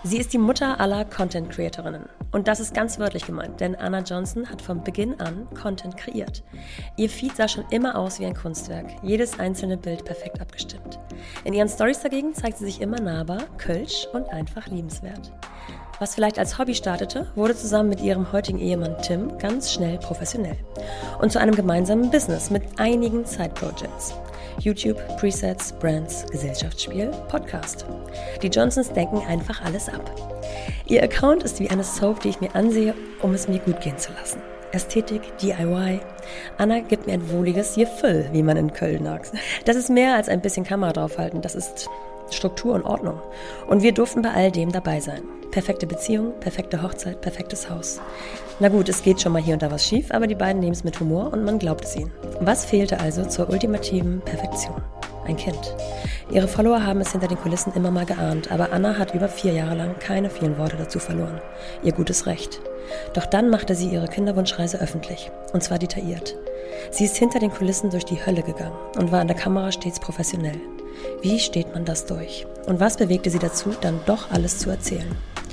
Sie ist die Mutter aller Content-Creatorinnen. Und das ist ganz wörtlich gemeint, denn Anna Johnson hat von Beginn an Content kreiert. Ihr Feed sah schon immer aus wie ein Kunstwerk, jedes einzelne Bild perfekt abgestimmt. In ihren Stories dagegen zeigt sie sich immer nahbar, kölsch und einfach liebenswert. Was vielleicht als Hobby startete, wurde zusammen mit ihrem heutigen Ehemann Tim ganz schnell professionell. Und zu einem gemeinsamen Business mit einigen Side-Projects. YouTube, Presets, Brands, Gesellschaftsspiel, Podcast. Die Johnsons denken einfach alles ab. Ihr Account ist wie eine Soap, die ich mir ansehe, um es mir gut gehen zu lassen. Ästhetik, DIY. Anna gibt mir ein wohliges Gefühl, wie man in Köln sagt. Das ist mehr als ein bisschen Kamera draufhalten, das ist Struktur und Ordnung. Und wir durften bei all dem dabei sein. Perfekte Beziehung, perfekte Hochzeit, perfektes Haus. Na gut, es geht schon mal hier und da was schief, aber die beiden nehmen es mit Humor und man glaubt es ihnen. Was fehlte also zur ultimativen Perfektion? Ein Kind. Ihre Follower haben es hinter den Kulissen immer mal geahnt, aber Anna hat über 4 Jahre lang keine vielen Worte dazu verloren. Ihr gutes Recht. Doch dann machte sie ihre Kinderwunschreise öffentlich. Und zwar detailliert. Sie ist hinter den Kulissen durch die Hölle gegangen und war an der Kamera stets professionell. Wie steht man das durch? Und was bewegte sie dazu, dann doch alles zu erzählen?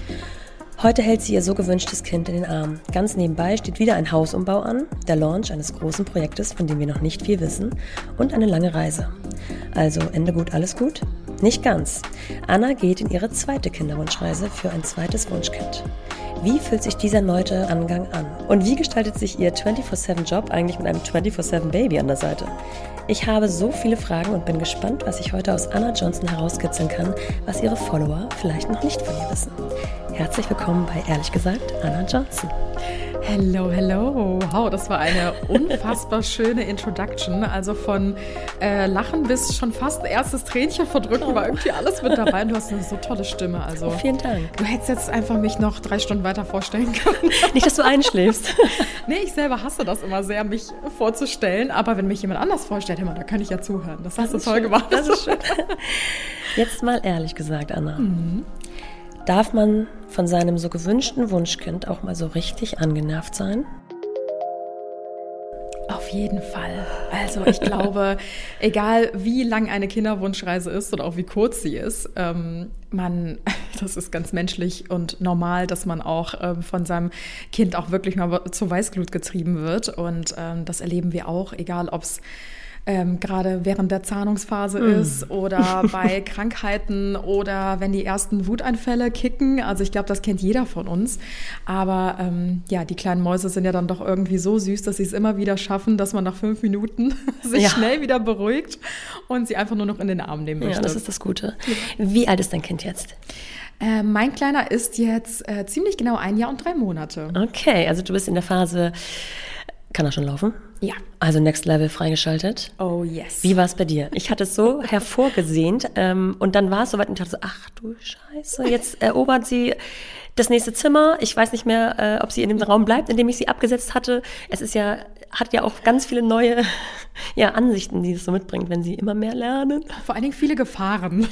Heute hält sie ihr so gewünschtes Kind in den Arm. Ganz nebenbei steht wieder ein Hausumbau an, der Launch eines großen Projektes, von dem wir noch nicht viel wissen, und eine lange Reise. Also Ende gut, alles gut? Nicht ganz. Anna geht in ihre zweite Kinderwunschreise für ein zweites Wunschkind. Wie fühlt sich dieser erneute Angang an? Und wie gestaltet sich ihr 24/7-Job eigentlich mit einem 24/7-Baby an der Seite? Ich habe so viele Fragen und bin gespannt, was ich heute aus Anna Johnson herauskitzeln kann, was ihre Follower vielleicht noch nicht von ihr wissen. Herzlich willkommen bei Ehrlich gesagt, Anna Johnson. Hello, hello. Wow, das war eine unfassbar schöne Introduction. Also von Lachen bis schon fast erstes Tränchen verdrücken war irgendwie alles mit dabei. Und du hast eine so tolle Stimme. Also vielen Dank. Du hättest jetzt einfach mich noch 3 Stunden weiter vorstellen können. Nicht, dass du einschläfst. Nee, ich selber hasse das immer sehr, mich vorzustellen. Aber wenn mich jemand anders vorstellt, da kann ich ja zuhören. Das hast du toll gemacht. Das ist schön. Jetzt mal ehrlich gesagt, Anna. Darf man von seinem so gewünschten Wunschkind auch mal so richtig angenervt sein? Auf jeden Fall. Also ich glaube, egal wie lang eine Kinderwunschreise ist oder auch wie kurz sie ist, das ist ganz menschlich und normal, dass man auch von seinem Kind auch wirklich mal zur Weißglut getrieben wird. Und das erleben wir auch, egal ob es gerade während der Zahnungsphase ist oder bei Krankheiten oder wenn die ersten Wutanfälle kicken. Also ich glaube, das kennt jeder von uns. Aber die kleinen Mäuse sind ja dann doch irgendwie so süß, dass sie es immer wieder schaffen, dass man nach 5 Minuten sich schnell wieder beruhigt und sie einfach nur noch in den Arm nehmen möchte. Ja, das ist das Gute. Wie alt ist dein Kind jetzt? Mein Kleiner ist jetzt ziemlich genau 1 Jahr und 3 Monate. Okay, also du bist in der Phase, kann er schon laufen? Ja. Also Next Level freigeschaltet. Oh yes. Wie war es bei dir? Ich hatte es so hervorgesehnt und dann war es soweit und ich dachte so, ach du Scheiße, jetzt erobert sie das nächste Zimmer. Ich weiß nicht mehr, ob sie in dem Raum bleibt, in dem ich sie abgesetzt hatte. Es ist hat ja auch ganz viele neue Ansichten, die es so mitbringt, wenn sie immer mehr lernen. Vor allen Dingen viele Gefahren.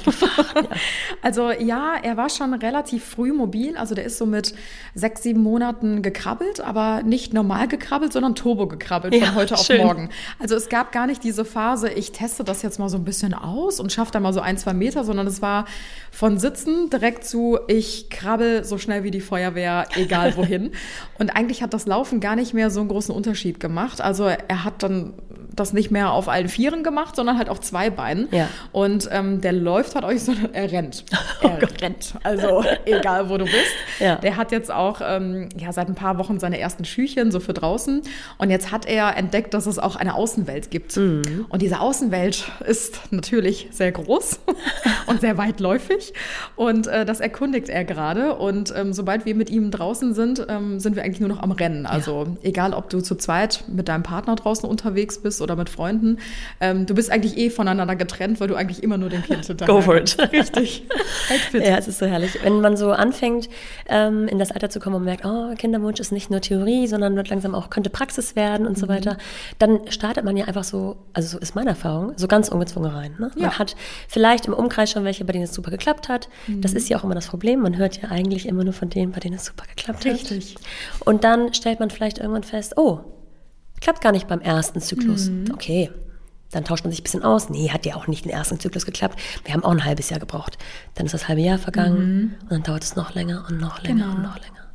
Also er war schon relativ früh mobil. Also der ist so mit 6, 7 Monaten gekrabbelt, aber nicht normal gekrabbelt, sondern turbo gekrabbelt von heute auf morgen. Also es gab gar nicht diese Phase, ich teste das jetzt mal so ein bisschen aus und schaffe da mal so 1, 2 Meter, sondern es war von Sitzen direkt zu, ich krabbel so schnell wie die Feuerwehr, egal wohin. Und eigentlich hat das Laufen gar nicht mehr so einen großen Unterschied gemacht. Also er hat dann das nicht mehr auf allen 4 gemacht, sondern halt auf 2 Beinen. Ja. Und der läuft halt auch nicht, sondern er rennt. Er rennt. Also egal, wo du bist. Ja. Der hat jetzt auch seit ein paar Wochen seine ersten Schüchchen, so für draußen. Und jetzt hat er entdeckt, dass es auch eine Außenwelt gibt. Und diese Außenwelt ist natürlich sehr groß und sehr weitläufig. Und das erkundigt er gerade. Und sobald wir mit ihm draußen sind wir eigentlich nur noch am Rennen. Also egal, ob du zu zweit mit deinem Partner draußen unterwegs bist oder mit Freunden. Du bist eigentlich voneinander getrennt, weil du eigentlich immer nur dem Kind hinterher Go for it. Richtig. Ja, es ist so herrlich. Wenn man so anfängt, in das Alter zu kommen und merkt, Kinderwunsch ist nicht nur Theorie, sondern wird langsam auch, könnte Praxis werden und so weiter, dann startet man ja einfach so, also so ist meine Erfahrung, so ganz ungezwungen rein. Ne? Man hat vielleicht im Umkreis schon welche, bei denen es super geklappt hat. Das ist ja auch immer das Problem. Man hört ja eigentlich immer nur von denen, bei denen es super geklappt hat. Richtig. Und dann stellt man vielleicht irgendwann fest, klappt gar nicht beim ersten Zyklus. Okay, Dann tauscht man sich ein bisschen aus. Nee, hat ja auch nicht den ersten Zyklus geklappt. Wir haben auch ein halbes Jahr gebraucht. Dann ist das halbe Jahr vergangen und dann dauert es noch länger und noch länger und noch länger.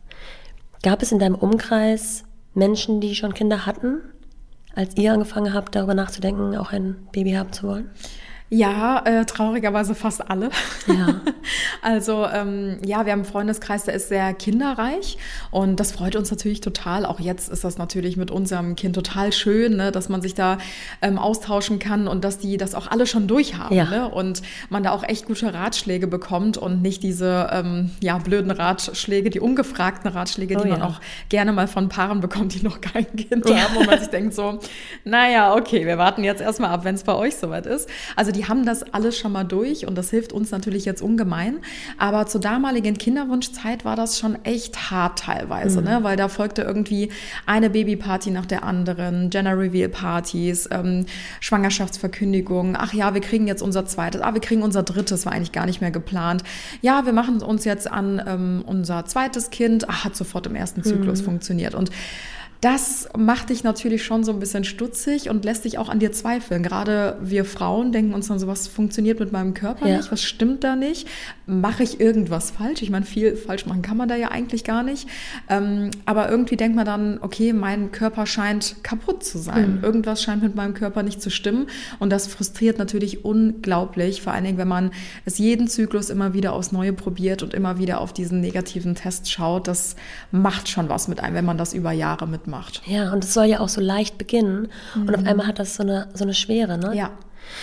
Gab es in deinem Umkreis Menschen, die schon Kinder hatten, als ihr angefangen habt, darüber nachzudenken, auch ein Baby haben zu wollen? Ja, traurigerweise fast alle. Ja. Also wir haben einen Freundeskreis, der ist sehr kinderreich und das freut uns natürlich total. Auch jetzt ist das natürlich mit unserem Kind total schön, ne, dass man sich da austauschen kann und dass die das auch alle schon durchhaben. Ja. Ne, und man da auch echt gute Ratschläge bekommt und nicht diese blöden Ratschläge, die ungefragten Ratschläge, die man auch gerne mal von Paaren bekommt, die noch kein Kind haben, wo man sich denkt so, naja, okay, wir warten jetzt erstmal ab, wenn es bei euch soweit ist. Also die haben das alles schon mal durch und das hilft uns natürlich jetzt ungemein. Aber zur damaligen Kinderwunschzeit war das schon echt hart teilweise, ne? Weil da folgte irgendwie eine Babyparty nach der anderen, Gender-Reveal-Partys, Schwangerschaftsverkündigung. Ach ja, wir kriegen jetzt unser zweites. Wir kriegen unser drittes, war eigentlich gar nicht mehr geplant. Ja, wir machen uns jetzt an unser zweites Kind. Hat sofort im ersten Zyklus funktioniert. Und das macht dich natürlich schon so ein bisschen stutzig und lässt dich auch an dir zweifeln. Gerade wir Frauen denken uns dann so, was funktioniert mit meinem Körper nicht? Was stimmt da nicht? Mache ich irgendwas falsch? Ich meine, viel falsch machen kann man da ja eigentlich gar nicht. Aber irgendwie denkt man dann, okay, mein Körper scheint kaputt zu sein. Irgendwas scheint mit meinem Körper nicht zu stimmen. Und das frustriert natürlich unglaublich. Vor allen Dingen, wenn man es jeden Zyklus immer wieder aufs Neue probiert und immer wieder auf diesen negativen Test schaut. Das macht schon was mit einem, wenn man das über Jahre mitmacht. Ja, und es soll ja auch so leicht beginnen und auf einmal hat das so eine Schwere, ne? Ja,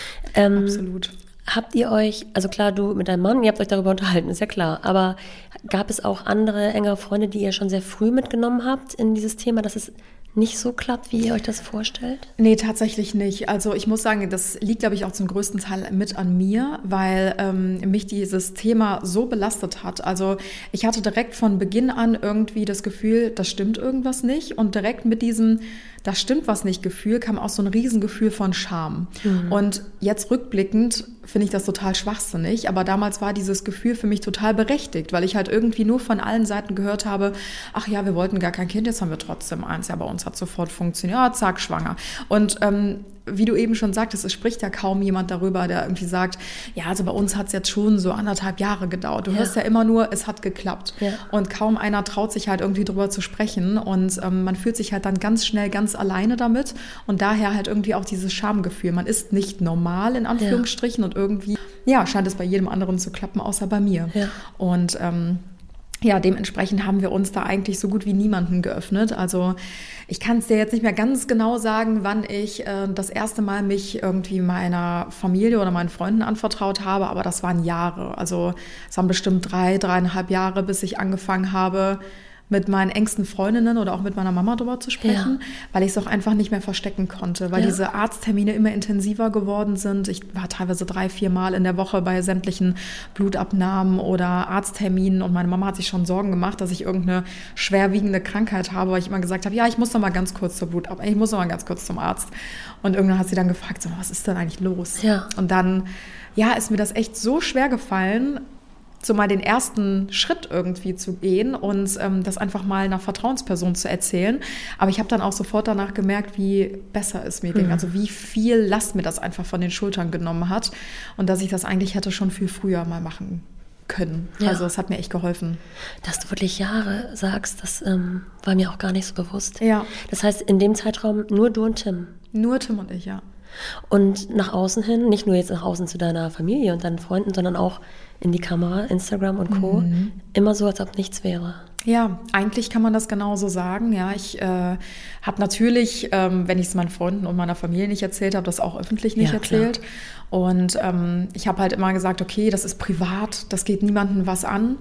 absolut. Habt ihr euch, also klar, du mit deinem Mann, ihr habt euch darüber unterhalten, ist ja klar, aber gab es auch andere engere Freunde, die ihr schon sehr früh mitgenommen habt in dieses Thema, dass es nicht so klappt, wie ihr euch das vorstellt? Nee, tatsächlich nicht. Also ich muss sagen, das liegt, glaube ich, auch zum größten Teil mit an mir, weil mich dieses Thema so belastet hat. Also ich hatte direkt von Beginn an irgendwie das Gefühl, das stimmt irgendwas nicht. Und direkt mit diesem das stimmt was nicht Gefühl kam auch so ein Riesengefühl von Scham. Und jetzt rückblickend finde ich das total schwachsinnig, aber damals war dieses Gefühl für mich total berechtigt, weil ich halt irgendwie nur von allen Seiten gehört habe, ach ja, wir wollten gar kein Kind, jetzt haben wir trotzdem eins, ja, bei uns hat sofort funktioniert, ja, zack, schwanger. Und wie du eben schon sagtest, es spricht ja kaum jemand darüber, der irgendwie sagt, ja, also bei uns hat es jetzt schon so 1,5 Jahre gedauert. Du hörst ja immer nur, es hat geklappt. Ja. Und kaum einer traut sich halt irgendwie drüber zu sprechen. Und man fühlt sich halt dann ganz schnell ganz alleine damit. Und daher halt irgendwie auch dieses Schamgefühl. Man ist nicht normal, in Anführungsstrichen. Und irgendwie, scheint es bei jedem anderen zu klappen, außer bei mir. Ja. Und dementsprechend haben wir uns da eigentlich so gut wie niemanden geöffnet. Also ich kann es dir jetzt nicht mehr ganz genau sagen, wann ich das erste Mal mich irgendwie meiner Familie oder meinen Freunden anvertraut habe, aber das waren Jahre. Also es waren bestimmt 3,5 Jahre, bis ich angefangen habe, mit meinen engsten Freundinnen oder auch mit meiner Mama drüber zu sprechen, weil ich es auch einfach nicht mehr verstecken konnte, weil diese Arzttermine immer intensiver geworden sind. Ich war teilweise 3-4 Mal in der Woche bei sämtlichen Blutabnahmen oder Arztterminen und meine Mama hat sich schon Sorgen gemacht, dass ich irgendeine schwerwiegende Krankheit habe, weil ich immer gesagt habe, ja, ich muss noch mal ganz kurz zur Blutabnahme, ich muss noch mal ganz kurz zum Arzt. Und irgendwann hat sie dann gefragt, so, was ist denn eigentlich los? Ja. Und dann, ist mir das echt so schwer gefallen, so mal den ersten Schritt irgendwie zu gehen und das einfach mal einer Vertrauensperson zu erzählen. Aber ich habe dann auch sofort danach gemerkt, wie besser es mir ging. Also wie viel Last mir das einfach von den Schultern genommen hat und dass ich das eigentlich hätte schon viel früher mal machen können. Ja. Also es hat mir echt geholfen. Dass du wirklich Jahre sagst, das war mir auch gar nicht so bewusst. Ja. Das heißt, in dem Zeitraum nur du und Tim? Nur Tim und ich, ja. Und nach außen hin, nicht nur jetzt nach außen zu deiner Familie und deinen Freunden, sondern auch in die Kamera, Instagram und Co. Immer so, als ob nichts wäre. Ja, eigentlich kann man das genauso sagen. Ja, ich habe natürlich, wenn ich es meinen Freunden und meiner Familie nicht erzählt habe, das auch öffentlich nicht erzählt. Klar. Und ich habe halt immer gesagt, okay, das ist privat, das geht niemandem was an,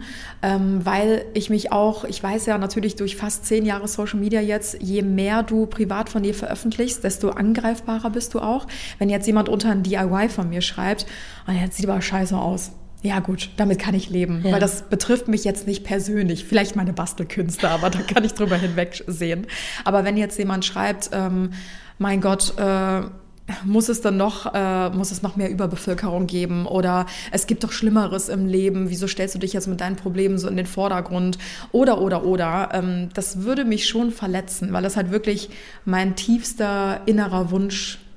weil ich mich auch, ich weiß ja natürlich durch fast 10 Jahre Social Media jetzt, je mehr du privat von dir veröffentlichst, desto angreifbarer bist du auch. Wenn jetzt jemand unter ein DIY von mir schreibt, jetzt sieht aber scheiße aus. Ja gut, damit kann ich leben, weil das betrifft mich jetzt nicht persönlich. Vielleicht meine Bastelkünste, aber da kann ich drüber hinwegsehen. Aber wenn jetzt jemand schreibt, mein Gott, muss es noch mehr Überbevölkerung geben oder es gibt doch Schlimmeres im Leben, wieso stellst du dich jetzt mit deinen Problemen so in den Vordergrund oder, das würde mich schon verletzen, weil das halt wirklich mein tiefster innerer Wunsch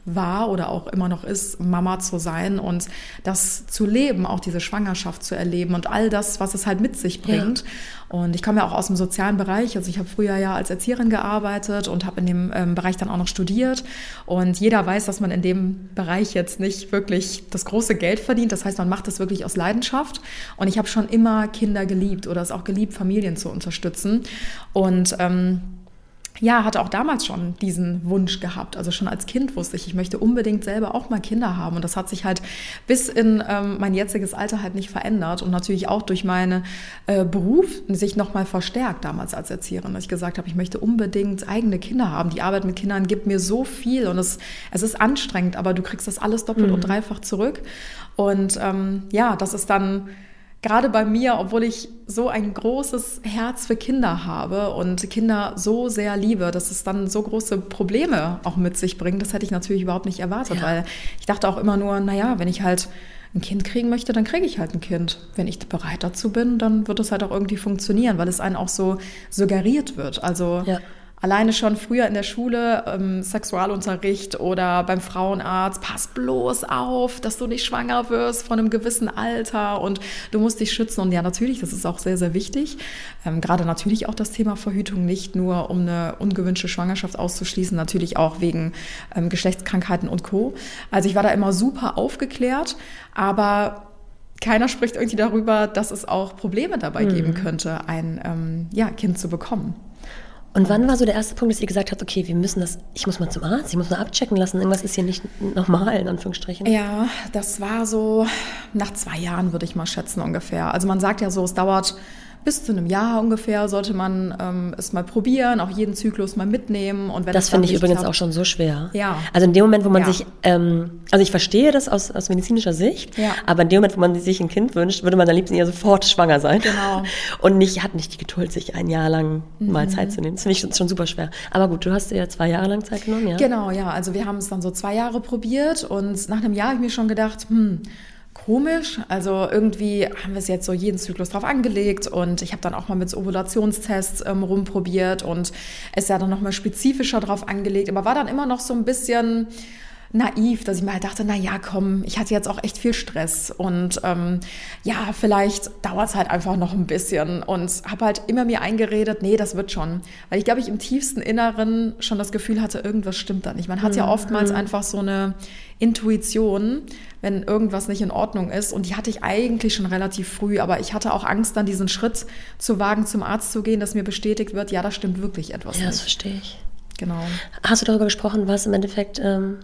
war oder auch immer noch ist, Mama zu sein und das zu leben, auch diese Schwangerschaft zu erleben und all das, was es halt mit sich bringt. Ja. Und ich komme ja auch aus dem sozialen Bereich, also ich habe früher ja als Erzieherin gearbeitet und habe in dem Bereich dann auch noch studiert und jeder weiß, dass man in dem Bereich jetzt nicht wirklich das große Geld verdient, das heißt, man macht das wirklich aus Leidenschaft und ich habe schon immer Kinder geliebt oder es auch geliebt, Familien zu unterstützen und hatte auch damals schon diesen Wunsch gehabt. Also schon als Kind wusste ich möchte unbedingt selber auch mal Kinder haben. Und das hat sich halt bis in mein jetziges Alter halt nicht verändert. Und natürlich auch durch meinen Beruf sich nochmal verstärkt damals als Erzieherin. Dass ich gesagt habe, ich möchte unbedingt eigene Kinder haben. Die Arbeit mit Kindern gibt mir so viel. Und es ist anstrengend, aber du kriegst das alles doppelt und dreifach zurück. Und das ist dann gerade bei mir, obwohl ich so ein großes Herz für Kinder habe und Kinder so sehr liebe, dass es dann so große Probleme auch mit sich bringt, das hätte ich natürlich überhaupt nicht erwartet, weil ich dachte auch immer nur, wenn ich halt ein Kind kriegen möchte, dann kriege ich halt ein Kind. Wenn ich bereit dazu bin, dann wird es halt auch irgendwie funktionieren, weil es einem auch so suggeriert wird. Also alleine schon früher in der Schule, Sexualunterricht oder beim Frauenarzt, pass bloß auf, dass du nicht schwanger wirst von einem gewissen Alter und du musst dich schützen. Und ja, natürlich, das ist auch sehr, sehr wichtig. Gerade natürlich auch das Thema Verhütung, nicht nur um eine ungewünschte Schwangerschaft auszuschließen, natürlich auch wegen Geschlechtskrankheiten und Co. Also ich war da immer super aufgeklärt, aber keiner spricht irgendwie darüber, dass es auch Probleme dabei geben könnte, ein Kind zu bekommen. Und wann war so der erste Punkt, dass ihr gesagt habt, okay, ich muss mal zum Arzt, ich muss mal abchecken lassen, irgendwas ist hier nicht normal, in Anführungsstrichen? Ja, das war so nach 2 Jahren, würde ich mal schätzen ungefähr. Also man sagt ja so, es dauert bis zu einem Jahr ungefähr, sollte man es mal probieren, auch jeden Zyklus mal mitnehmen. Und wenn das finde ich übrigens auch schon so schwer. Ja. Also in dem Moment, wo man sich, also ich verstehe das aus medizinischer Sicht, aber in dem Moment, wo man sich ein Kind wünscht, würde man am liebsten ja sofort schwanger sein. Genau. Und hat nicht die Geduld, sich ein Jahr lang mal Zeit zu nehmen. Das finde ich schon super schwer. Aber gut, du hast ja 2 Jahre lang Zeit genommen, ja? Genau, ja. Also wir haben es dann so 2 Jahre probiert und nach einem Jahr habe ich mir schon gedacht, komisch, also irgendwie haben wir es jetzt so jeden Zyklus drauf angelegt und ich habe dann auch mal mit so Ovulationstests rumprobiert und es ja dann nochmal spezifischer drauf angelegt, aber war dann immer noch so ein bisschen naiv, dass ich mir halt dachte, komm, ich hatte jetzt auch echt viel Stress und vielleicht dauert es halt einfach noch ein bisschen und habe halt immer mir eingeredet, nee, das wird schon, weil ich glaube, ich im tiefsten Inneren schon das Gefühl hatte, irgendwas stimmt da nicht. Man hat ja oftmals einfach so eine Intuition, wenn irgendwas nicht in Ordnung ist und die hatte ich eigentlich schon relativ früh, aber ich hatte auch Angst, dann diesen Schritt zu wagen, zum Arzt zu gehen, dass mir bestätigt wird, ja, da stimmt wirklich etwas nicht. Ja, das verstehe ich. Genau. Hast du darüber gesprochen, was im Endeffekt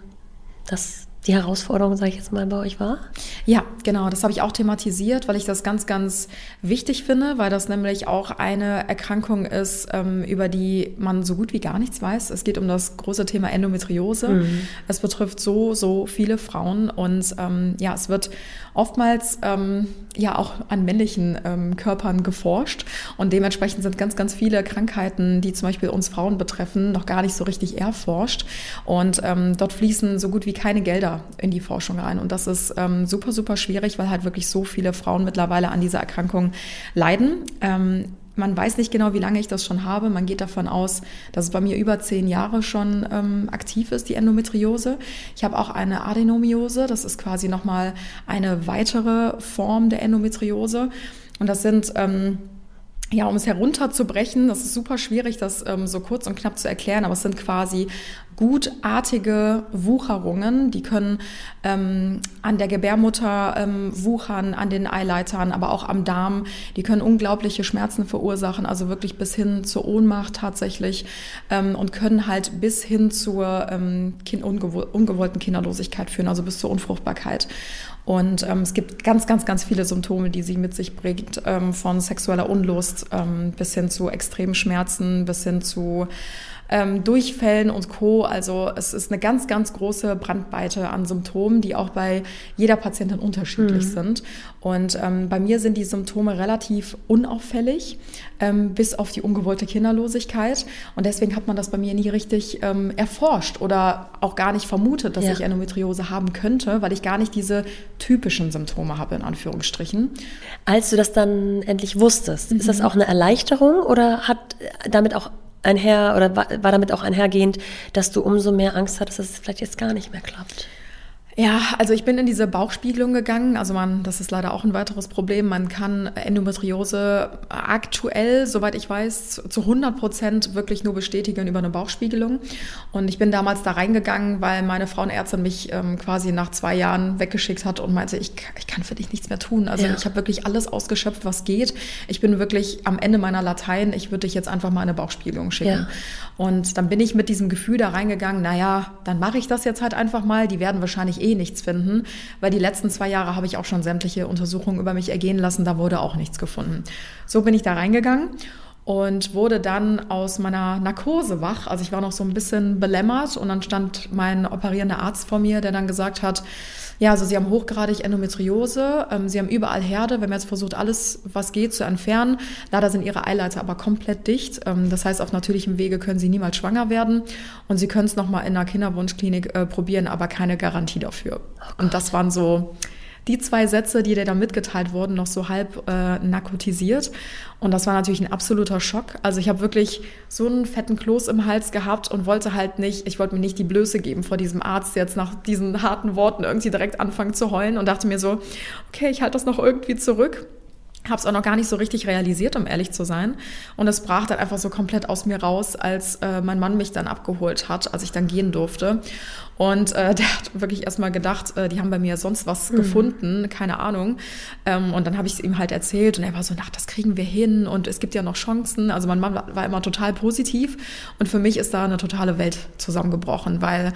die Herausforderung, sage ich jetzt mal, bei euch war? Ja, genau. Das habe ich auch thematisiert, weil ich das ganz, ganz wichtig finde, weil das nämlich auch eine Erkrankung ist, über die man so gut wie gar nichts weiß. Es geht um das große Thema Endometriose. Es betrifft so viele Frauen und es wird oftmals auch an männlichen Körpern geforscht und dementsprechend sind ganz, ganz viele Krankheiten, die zum Beispiel uns Frauen betreffen, noch gar nicht so richtig erforscht und dort fließen so gut wie keine Gelder in die Forschung rein und das ist super, super schwierig, weil halt wirklich so viele Frauen mittlerweile an dieser Erkrankung leiden. Man weiß nicht genau, wie lange ich das schon habe. Man geht davon aus, dass es bei mir über 10 Jahre schon aktiv ist, die Endometriose. Ich habe auch eine Adenomiose. Das ist quasi nochmal eine weitere Form der Endometriose. Und das sind, um es herunterzubrechen, das ist super schwierig, das so kurz und knapp zu erklären, aber es sind quasi gutartige Wucherungen, die können an der Gebärmutter wuchern, an den Eileitern, aber auch am Darm. Die können unglaubliche Schmerzen verursachen, also wirklich bis hin zur Ohnmacht tatsächlich und können halt bis hin zur ungewollten Kinderlosigkeit führen, also bis zur Unfruchtbarkeit. Und es gibt ganz, ganz, ganz viele Symptome, die sie mit sich bringt, von sexueller Unlust bis hin zu extremen Schmerzen, bis hin zu Durchfällen und Co. Also es ist eine ganz, ganz große Bandbreite an Symptomen, die auch bei jeder Patientin unterschiedlich sind. Und bei mir sind die Symptome relativ unauffällig, bis auf die ungewollte Kinderlosigkeit. Und deswegen hat man das bei mir nie richtig erforscht oder auch gar nicht vermutet, dass ich Endometriose haben könnte, weil ich gar nicht diese typischen Symptome habe, in Anführungsstrichen. Als du das dann endlich wusstest, ist das auch eine Erleichterung oder hat damit auch einher oder war damit auch einhergehend, dass du umso mehr Angst hattest, dass es vielleicht jetzt gar nicht mehr klappt? Ja, also ich bin in diese Bauchspiegelung gegangen. Also das ist leider auch ein weiteres Problem. Man kann Endometriose aktuell, soweit ich weiß, zu 100% wirklich nur bestätigen über eine Bauchspiegelung. Und ich bin damals da reingegangen, weil meine Frauenärztin mich quasi nach 2 Jahren weggeschickt hat und meinte, ich kann für dich nichts mehr tun. Also ich habe wirklich alles ausgeschöpft, was geht. Ich bin wirklich am Ende meiner Latein. Ich würde dich jetzt einfach mal eine Bauchspiegelung schicken. Ja. Und dann bin ich mit diesem Gefühl da reingegangen, naja, dann mache ich das jetzt halt einfach mal. Die werden wahrscheinlich nichts finden, weil die letzten 2 Jahre habe ich auch schon sämtliche Untersuchungen über mich ergehen lassen, da wurde auch nichts gefunden. So bin ich da reingegangen und wurde dann aus meiner Narkose wach. Also ich war noch so ein bisschen belämmert und dann stand mein operierender Arzt vor mir, der dann gesagt hat, ja, also Sie haben hochgradig Endometriose, Sie haben überall Herde, wir haben jetzt versucht, alles, was geht, zu entfernen. Leider sind Ihre Eileiter aber komplett dicht. Das heißt, auf natürlichem Wege können Sie niemals schwanger werden und Sie können es nochmal in einer Kinderwunschklinik probieren, aber keine Garantie dafür. Und das waren so die 2 Sätze, die dir da mitgeteilt wurden, noch so halb narkotisiert. Und das war natürlich ein absoluter Schock. Also ich habe wirklich so einen fetten Kloß im Hals gehabt und wollte mir nicht die Blöße geben vor diesem Arzt, jetzt nach diesen harten Worten irgendwie direkt anfangen zu heulen und dachte mir so, okay, ich halte das noch irgendwie zurück. Habe es auch noch gar nicht so richtig realisiert, um ehrlich zu sein. Und es brach dann einfach so komplett aus mir raus, als mein Mann mich dann abgeholt hat, als ich dann gehen durfte. Und der hat wirklich erstmal gedacht, die haben bei mir sonst was gefunden, keine Ahnung. Und dann habe ich es ihm halt erzählt und er war so, das kriegen wir hin und es gibt ja noch Chancen. Also mein Mann war immer total positiv und für mich ist da eine totale Welt zusammengebrochen, weil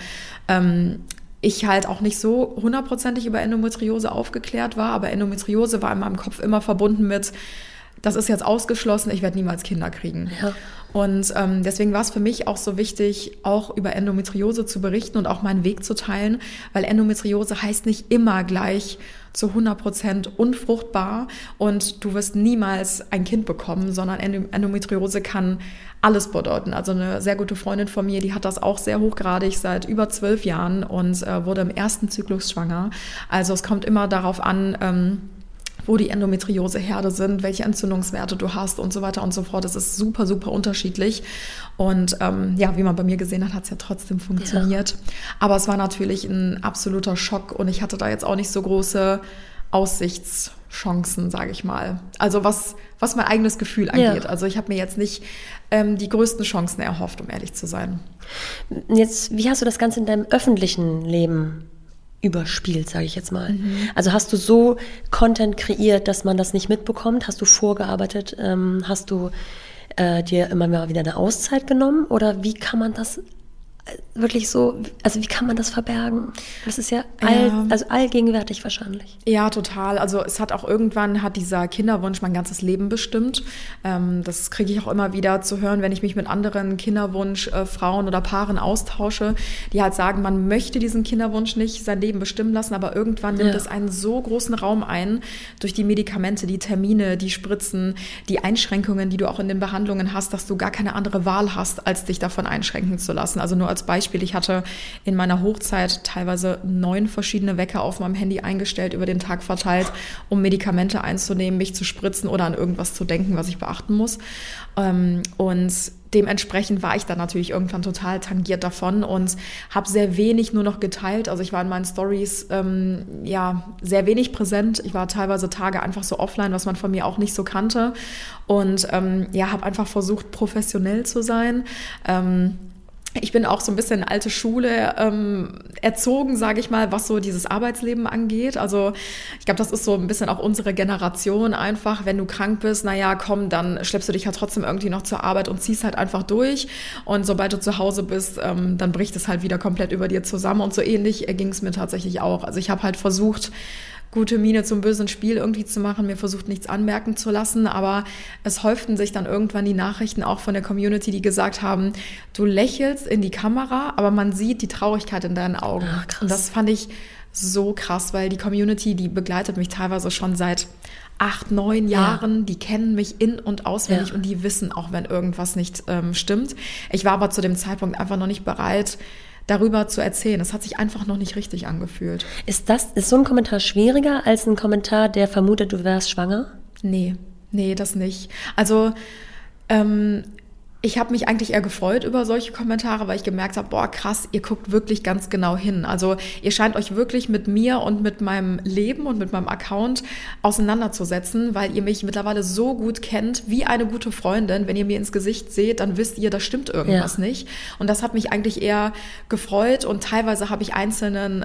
ich halt auch nicht so 100%ig über Endometriose aufgeklärt war, aber Endometriose war in meinem Kopf immer verbunden mit, das ist jetzt ausgeschlossen, ich werde niemals Kinder kriegen. Ja. Und deswegen war es für mich auch so wichtig, auch über Endometriose zu berichten und auch meinen Weg zu teilen, weil Endometriose heißt nicht immer gleich zu 100% unfruchtbar und du wirst niemals ein Kind bekommen, sondern Endometriose kann alles bedeuten. Also eine sehr gute Freundin von mir, die hat das auch sehr hochgradig seit über 12 Jahren und wurde im 1. Zyklus schwanger. Also es kommt immer darauf an, wo die Endometrioseherde sind, welche Entzündungswerte du hast und so weiter und so fort. Das ist super, super unterschiedlich. Und wie man bei mir gesehen hat, hat es ja trotzdem funktioniert. Ja. Aber es war natürlich ein absoluter Schock und ich hatte da jetzt auch nicht so große Aussichtschancen, sage ich mal. Also was mein eigenes Gefühl angeht. Ja. Also ich habe mir jetzt nicht die größten Chancen erhofft, um ehrlich zu sein. Jetzt, wie hast du das Ganze in deinem öffentlichen Leben überspielt, sage ich jetzt mal? Also hast du so Content kreiert, dass man das nicht mitbekommt? Hast du vorgearbeitet? Hast du dir immer mal wieder eine Auszeit genommen? Oder wie kann man das wirklich so, also wie kann man das verbergen? Das ist ja allgegenwärtig wahrscheinlich. Ja, total. Also es hat auch irgendwann, dieser Kinderwunsch mein ganzes Leben bestimmt. Das kriege ich auch immer wieder zu hören, wenn ich mich mit anderen Kinderwunsch-Frauen oder Paaren austausche, die halt sagen, man möchte diesen Kinderwunsch nicht sein Leben bestimmen lassen, aber irgendwann nimmt es einen so großen Raum ein, durch die Medikamente, die Termine, die Spritzen, die Einschränkungen, die du auch in den Behandlungen hast, dass du gar keine andere Wahl hast, als dich davon einschränken zu lassen. Also nur als Beispiel, ich hatte in meiner Hochzeit teilweise 9 verschiedene Wecker auf meinem Handy eingestellt, über den Tag verteilt, um Medikamente einzunehmen, mich zu spritzen oder an irgendwas zu denken, was ich beachten muss. Und dementsprechend war ich dann natürlich irgendwann total tangiert davon und habe sehr wenig nur noch geteilt. Also ich war in meinen Stories sehr wenig präsent. Ich war teilweise Tage einfach so offline, was man von mir auch nicht so kannte. Und habe einfach versucht, professionell zu sein. Ich bin auch so ein bisschen alte Schule erzogen, sage ich mal, was so dieses Arbeitsleben angeht. Also ich glaube, das ist so ein bisschen auch unsere Generation einfach. Wenn du krank bist, dann schleppst du dich ja trotzdem irgendwie noch zur Arbeit und ziehst halt einfach durch. Und sobald du zu Hause bist, dann bricht es halt wieder komplett über dir zusammen. Und so ähnlich ging es mir tatsächlich auch. Also ich habe halt versucht, gute Miene zum bösen Spiel irgendwie zu machen, mir versucht, nichts anmerken zu lassen, aber es häuften sich dann irgendwann die Nachrichten auch von der Community, die gesagt haben, du lächelst in die Kamera, aber man sieht die Traurigkeit in deinen Augen. Ach, krass. Und das fand ich so krass, weil die Community, die begleitet mich teilweise schon seit 8, 9 Jahren, die kennen mich in- und auswendig und die wissen auch, wenn irgendwas nicht stimmt. Ich war aber zu dem Zeitpunkt einfach noch nicht bereit, darüber zu erzählen. Es hat sich einfach noch nicht richtig angefühlt. Ist so ein Kommentar schwieriger als ein Kommentar, der vermutet, du wärst schwanger? Nee, das nicht. Also Ich habe mich eigentlich eher gefreut über solche Kommentare, weil ich gemerkt habe, boah, krass, ihr guckt wirklich ganz genau hin. Also ihr scheint euch wirklich mit mir und mit meinem Leben und mit meinem Account auseinanderzusetzen, weil ihr mich mittlerweile so gut kennt, wie eine gute Freundin. Wenn ihr mir ins Gesicht seht, dann wisst ihr, da stimmt irgendwas nicht. Und das hat mich eigentlich eher gefreut und teilweise habe ich einzelnen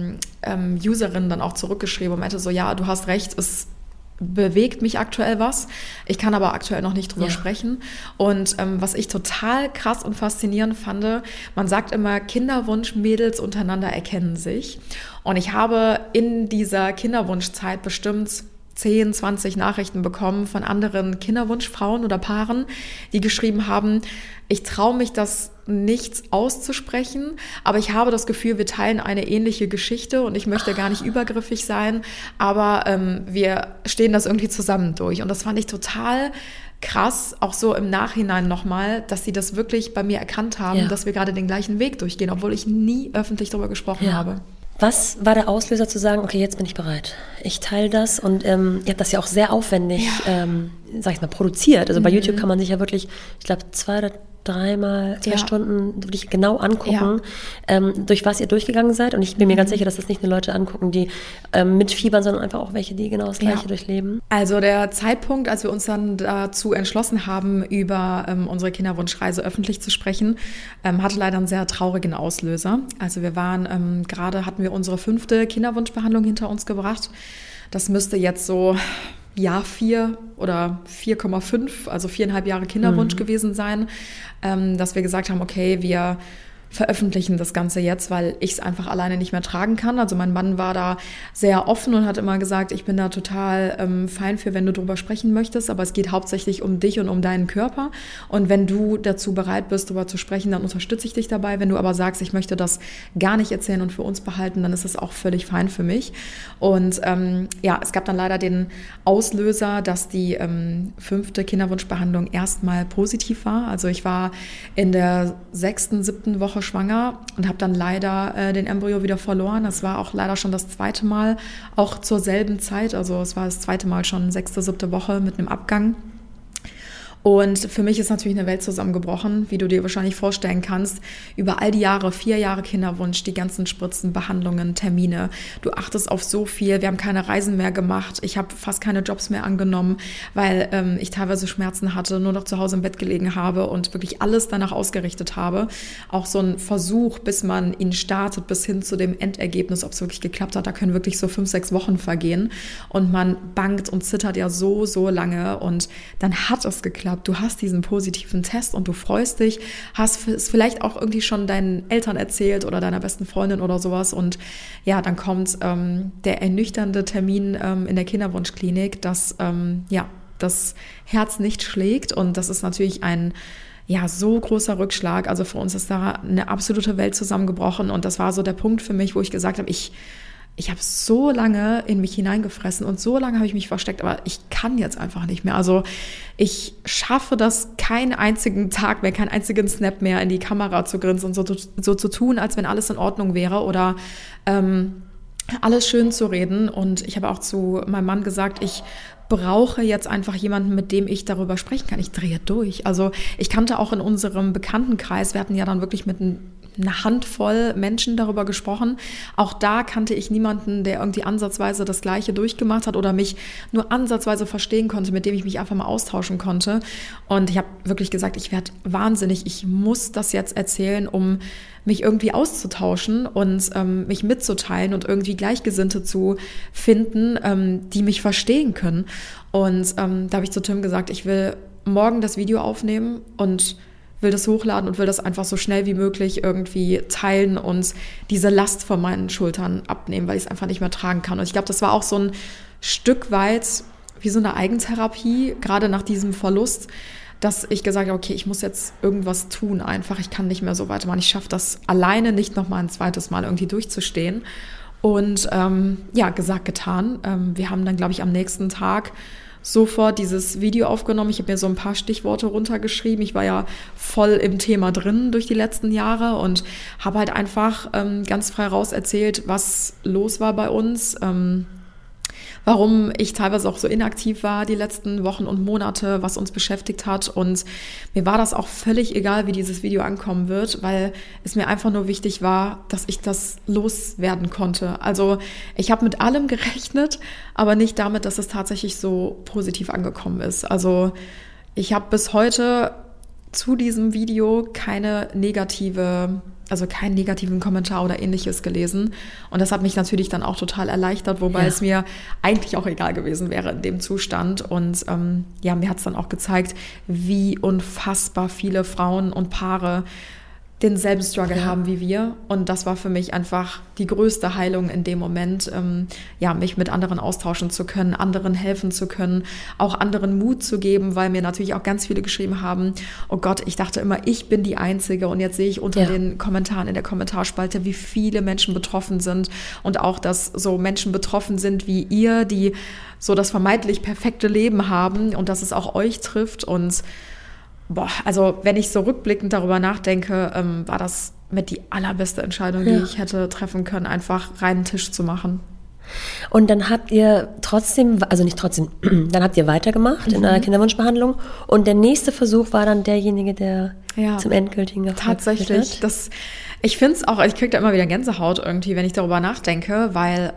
Userinnen dann auch zurückgeschrieben und meinte so, ja, du hast recht, es bewegt mich aktuell was. Ich kann aber aktuell noch nicht drüber sprechen. Und was ich total krass und faszinierend fand, man sagt immer, Kinderwunsch-Mädels untereinander erkennen sich. Und ich habe in dieser Kinderwunschzeit bestimmt 10, 20 Nachrichten bekommen von anderen Kinderwunschfrauen oder Paaren, die geschrieben haben, ich traue mich das nichts auszusprechen, aber ich habe das Gefühl, wir teilen eine ähnliche Geschichte und ich möchte gar nicht übergriffig sein, aber wir stehen das irgendwie zusammen durch. Und das fand ich total krass, auch so im Nachhinein nochmal, dass sie das wirklich bei mir erkannt haben, dass wir gerade den gleichen Weg durchgehen, obwohl ich nie öffentlich darüber gesprochen habe. Was war der Auslöser zu sagen, okay, jetzt bin ich bereit. Ich teile das und ihr habt das ja auch sehr aufwendig, sag ich mal, produziert. Also bei YouTube kann man sich ja wirklich, ich glaube, 2 oder 3 Mal 2 Stunden wirklich genau angucken, durch was ihr durchgegangen seid. Und ich bin mir ganz sicher, dass das nicht nur Leute angucken, die mitfiebern, sondern einfach auch welche, die genau das Gleiche durchleben. Also der Zeitpunkt, als wir uns dann dazu entschlossen haben, über unsere Kinderwunschreise öffentlich zu sprechen, hatte leider einen sehr traurigen Auslöser. Also wir waren, gerade hatten wir unsere 5. Kinderwunschbehandlung hinter uns gebracht. Das müsste jetzt so Jahr 4 oder 4,5, also 4,5 Jahre Kinderwunsch gewesen sein, dass wir gesagt haben, okay, wir veröffentlichen das Ganze jetzt, weil ich es einfach alleine nicht mehr tragen kann. Also mein Mann war da sehr offen und hat immer gesagt, ich bin da total fein für, wenn du drüber sprechen möchtest, aber es geht hauptsächlich um dich und um deinen Körper. Und wenn du dazu bereit bist, drüber zu sprechen, dann unterstütze ich dich dabei. Wenn du aber sagst, ich möchte das gar nicht erzählen und für uns behalten, dann ist das auch völlig fein für mich. Und es gab dann leider den Auslöser, dass die 5. Kinderwunschbehandlung erstmal positiv war. Also ich war in der 6., 7. Woche schwanger und habe dann leider den Embryo wieder verloren. Das war auch leider schon das 2. Mal, auch zur selben Zeit. Also es war das 2. Mal schon 6., 7. Woche mit einem Abgang. Und für mich ist natürlich eine Welt zusammengebrochen, wie du dir wahrscheinlich vorstellen kannst. Über all die Jahre, 4 Jahre Kinderwunsch, die ganzen Spritzen, Behandlungen, Termine. Du achtest auf so viel. Wir haben keine Reisen mehr gemacht. Ich habe fast keine Jobs mehr angenommen, weil ich teilweise Schmerzen hatte, nur noch zu Hause im Bett gelegen habe und wirklich alles danach ausgerichtet habe. Auch so ein Versuch, bis man ihn startet, bis hin zu dem Endergebnis, ob es wirklich geklappt hat. Da können wirklich so 5, 6 Wochen vergehen. Und man bangt und zittert ja so lange. Und dann hat es geklappt. Du hast diesen positiven Test und du freust dich, hast es vielleicht auch irgendwie schon deinen Eltern erzählt oder deiner besten Freundin oder sowas und ja, dann kommt der ernüchternde Termin in der Kinderwunschklinik, dass das Herz nicht schlägt und das ist natürlich ein so großer Rückschlag. Also für uns ist da eine absolute Welt zusammengebrochen und das war so der Punkt für mich, wo ich gesagt habe, ich habe so lange in mich hineingefressen und so lange habe ich mich versteckt, aber ich kann jetzt einfach nicht mehr. Also ich schaffe das keinen einzigen Tag mehr, keinen einzigen Snap mehr in die Kamera zu grinsen und so zu tun, als wenn alles in Ordnung wäre oder alles schön zu reden. Und ich habe auch zu meinem Mann gesagt, ich brauche jetzt einfach jemanden, mit dem ich darüber sprechen kann. Ich drehe durch. Also ich kannte auch in unserem Bekanntenkreis, wir hatten ja dann wirklich mit einer Handvoll Menschen darüber gesprochen. Auch da kannte ich niemanden, der irgendwie ansatzweise das Gleiche durchgemacht hat oder mich nur ansatzweise verstehen konnte, mit dem ich mich einfach mal austauschen konnte. Und ich habe wirklich gesagt, ich werde wahnsinnig, ich muss das jetzt erzählen, um mich irgendwie auszutauschen und mich mitzuteilen und irgendwie Gleichgesinnte zu finden, die mich verstehen können. Und da habe ich zu Tim gesagt, ich will morgen das Video aufnehmen und will das hochladen und will das einfach so schnell wie möglich irgendwie teilen und diese Last von meinen Schultern abnehmen, weil ich es einfach nicht mehr tragen kann. Und ich glaube, das war auch so ein Stück weit wie so eine Eigentherapie, gerade nach diesem Verlust, dass ich gesagt habe, okay, ich muss jetzt irgendwas tun einfach. Ich kann nicht mehr so weitermachen. Ich schaffe das alleine nicht noch mal ein zweites Mal irgendwie durchzustehen. Und gesagt, getan. Wir haben dann, glaube ich, am nächsten Tag sofort dieses Video aufgenommen. Ich habe mir so ein paar Stichworte runtergeschrieben. Ich war ja voll im Thema drin durch die letzten Jahre und habe halt einfach ganz frei raus erzählt, was los war bei uns, warum ich teilweise auch so inaktiv war die letzten Wochen und Monate, was uns beschäftigt hat. Und mir war das auch völlig egal, wie dieses Video ankommen wird, weil es mir einfach nur wichtig war, dass ich das loswerden konnte. Also ich habe mit allem gerechnet, aber nicht damit, dass es tatsächlich so positiv angekommen ist. Also ich habe bis heute zu diesem Video keinen negativen Kommentar oder ähnliches gelesen. Und das hat mich natürlich dann auch total erleichtert, wobei es mir eigentlich auch egal gewesen wäre in dem Zustand. Und mir hat es dann auch gezeigt, wie unfassbar viele Frauen und Paare denselben Struggle haben wie wir. Und das war für mich einfach die größte Heilung in dem Moment, mich mit anderen austauschen zu können, anderen helfen zu können, auch anderen Mut zu geben, weil mir natürlich auch ganz viele geschrieben haben, oh Gott, ich dachte immer, ich bin die Einzige, und jetzt sehe ich unter den Kommentaren in der Kommentarspalte, wie viele Menschen betroffen sind, und auch, dass so Menschen betroffen sind wie ihr, die so das vermeintlich perfekte Leben haben, und dass es auch euch trifft. Und also wenn ich so rückblickend darüber nachdenke, war das mit die allerbeste Entscheidung, die ich hätte treffen können, einfach reinen Tisch zu machen. Und dann habt ihr dann habt ihr weitergemacht in eurer Kinderwunschbehandlung, und der nächste Versuch war dann derjenige, der zum endgültigen Erfolg tatsächlich, ich finde es auch, ich kriege da immer wieder Gänsehaut irgendwie, wenn ich darüber nachdenke, weil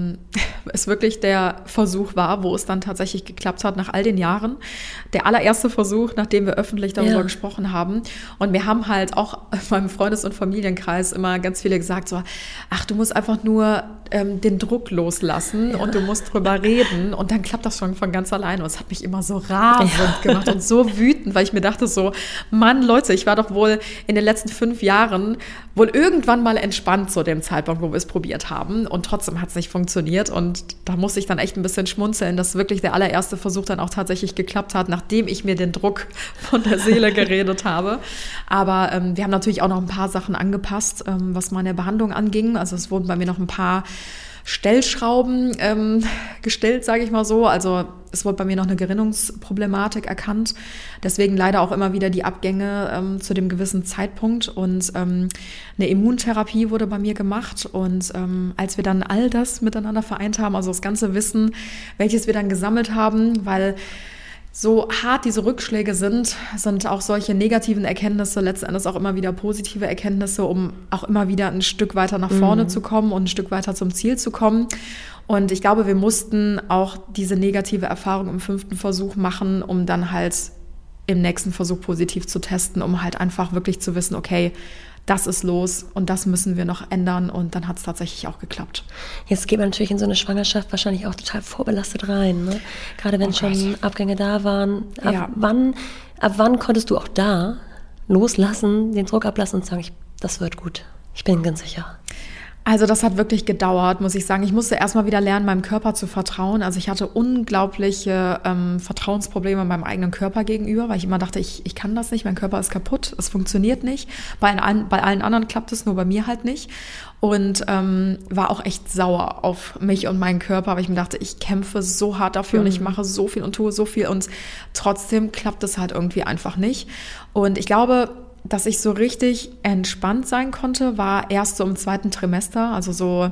es wirklich der Versuch war, wo es dann tatsächlich geklappt hat nach all den Jahren. Der allererste Versuch, nachdem wir öffentlich darüber gesprochen haben. Und wir haben halt auch in meinem Freundes- und Familienkreis immer ganz viele gesagt, so, ach, du musst einfach nur den Druck loslassen und du musst drüber reden, und dann klappt das schon von ganz alleine. Und es hat mich immer so rasend gemacht und so wütend, weil ich mir dachte so, Mann, Leute, ich war doch wohl in den letzten 5 Jahren wohl irgendwann mal entspannt zu dem Zeitpunkt, wo wir es probiert haben, und trotzdem hat es nicht funktioniert, und da musste ich dann echt ein bisschen schmunzeln, dass wirklich der allererste Versuch dann auch tatsächlich geklappt hat, nachdem ich mir den Druck von der Seele geredet habe. Aber wir haben natürlich auch noch ein paar Sachen angepasst, was meine Behandlung anging. Also es wurden bei mir noch ein paar Stellschrauben gestellt, sage ich mal so. Also es wurde bei mir noch eine Gerinnungsproblematik erkannt. Deswegen leider auch immer wieder die Abgänge zu dem gewissen Zeitpunkt. Und eine Immuntherapie wurde bei mir gemacht. Und als wir dann all das miteinander vereint haben, also das ganze Wissen, welches wir dann gesammelt haben, weil so hart diese Rückschläge sind auch solche negativen Erkenntnisse letzten Endes auch immer wieder positive Erkenntnisse, um auch immer wieder ein Stück weiter nach vorne zu kommen und ein Stück weiter zum Ziel zu kommen. Und ich glaube, wir mussten auch diese negative Erfahrung im 5. Versuch machen, um dann halt im nächsten Versuch positiv zu testen, um halt einfach wirklich zu wissen, okay, das ist los und das müssen wir noch ändern, und dann hat es tatsächlich auch geklappt. Jetzt geht man natürlich in so eine Schwangerschaft wahrscheinlich auch total vorbelastet rein, ne? Gerade wenn schon Abgänge da waren. Ab wann konntest du auch da loslassen, den Druck ablassen und sagen, das wird gut, ich bin ganz sicher? Also das hat wirklich gedauert, muss ich sagen. Ich musste erstmal wieder lernen, meinem Körper zu vertrauen. Also ich hatte unglaubliche Vertrauensprobleme meinem eigenen Körper gegenüber, weil ich immer dachte, ich kann das nicht, mein Körper ist kaputt, es funktioniert nicht. Bei allen anderen klappt es, nur bei mir halt nicht. Und war auch echt sauer auf mich und meinen Körper, weil ich mir dachte, ich kämpfe so hart dafür und ich mache so viel und tue so viel, und trotzdem klappt es halt irgendwie einfach nicht. Und ich glaube, dass ich so richtig entspannt sein konnte, war erst so im 2. Trimester, also so,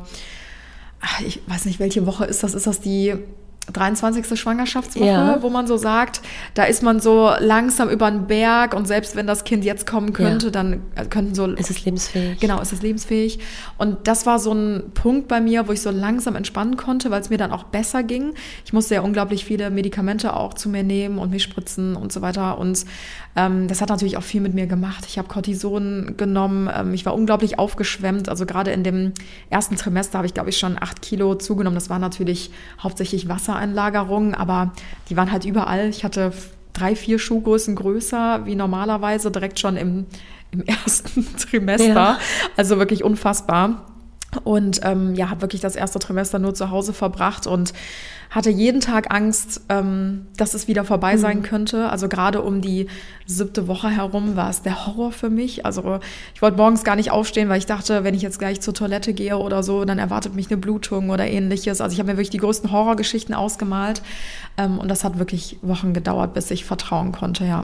ich weiß nicht, welche Woche ist das die 23. Schwangerschaftswoche, wo man so sagt, da ist man so langsam über den Berg, und selbst wenn das Kind jetzt kommen könnte, dann könnten so... Ist es lebensfähig. Genau, ist es lebensfähig. Und das war so ein Punkt bei mir, wo ich so langsam entspannen konnte, weil es mir dann auch besser ging. Ich musste ja unglaublich viele Medikamente auch zu mir nehmen und mich spritzen und so weiter, und das hat natürlich auch viel mit mir gemacht. Ich habe Cortison genommen, ich war unglaublich aufgeschwemmt, also gerade in dem 1. Trimester habe ich, glaube ich, schon 8 Kilo zugenommen. Das war natürlich hauptsächlich Wassereinlagerungen, aber die waren halt überall. Ich hatte 3-4 Schuhgrößen größer wie normalerweise, direkt schon im 1. Trimester, also wirklich unfassbar. Und habe wirklich das 1. Trimester nur zu Hause verbracht und hatte jeden Tag Angst, dass es wieder vorbei sein könnte. Also gerade um die 7. Woche herum war es der Horror für mich. Also ich wollte morgens gar nicht aufstehen, weil ich dachte, wenn ich jetzt gleich zur Toilette gehe oder so, dann erwartet mich eine Blutung oder ähnliches. Also ich habe mir wirklich die größten Horrorgeschichten ausgemalt. Und das hat wirklich Wochen gedauert, bis ich vertrauen konnte, ja.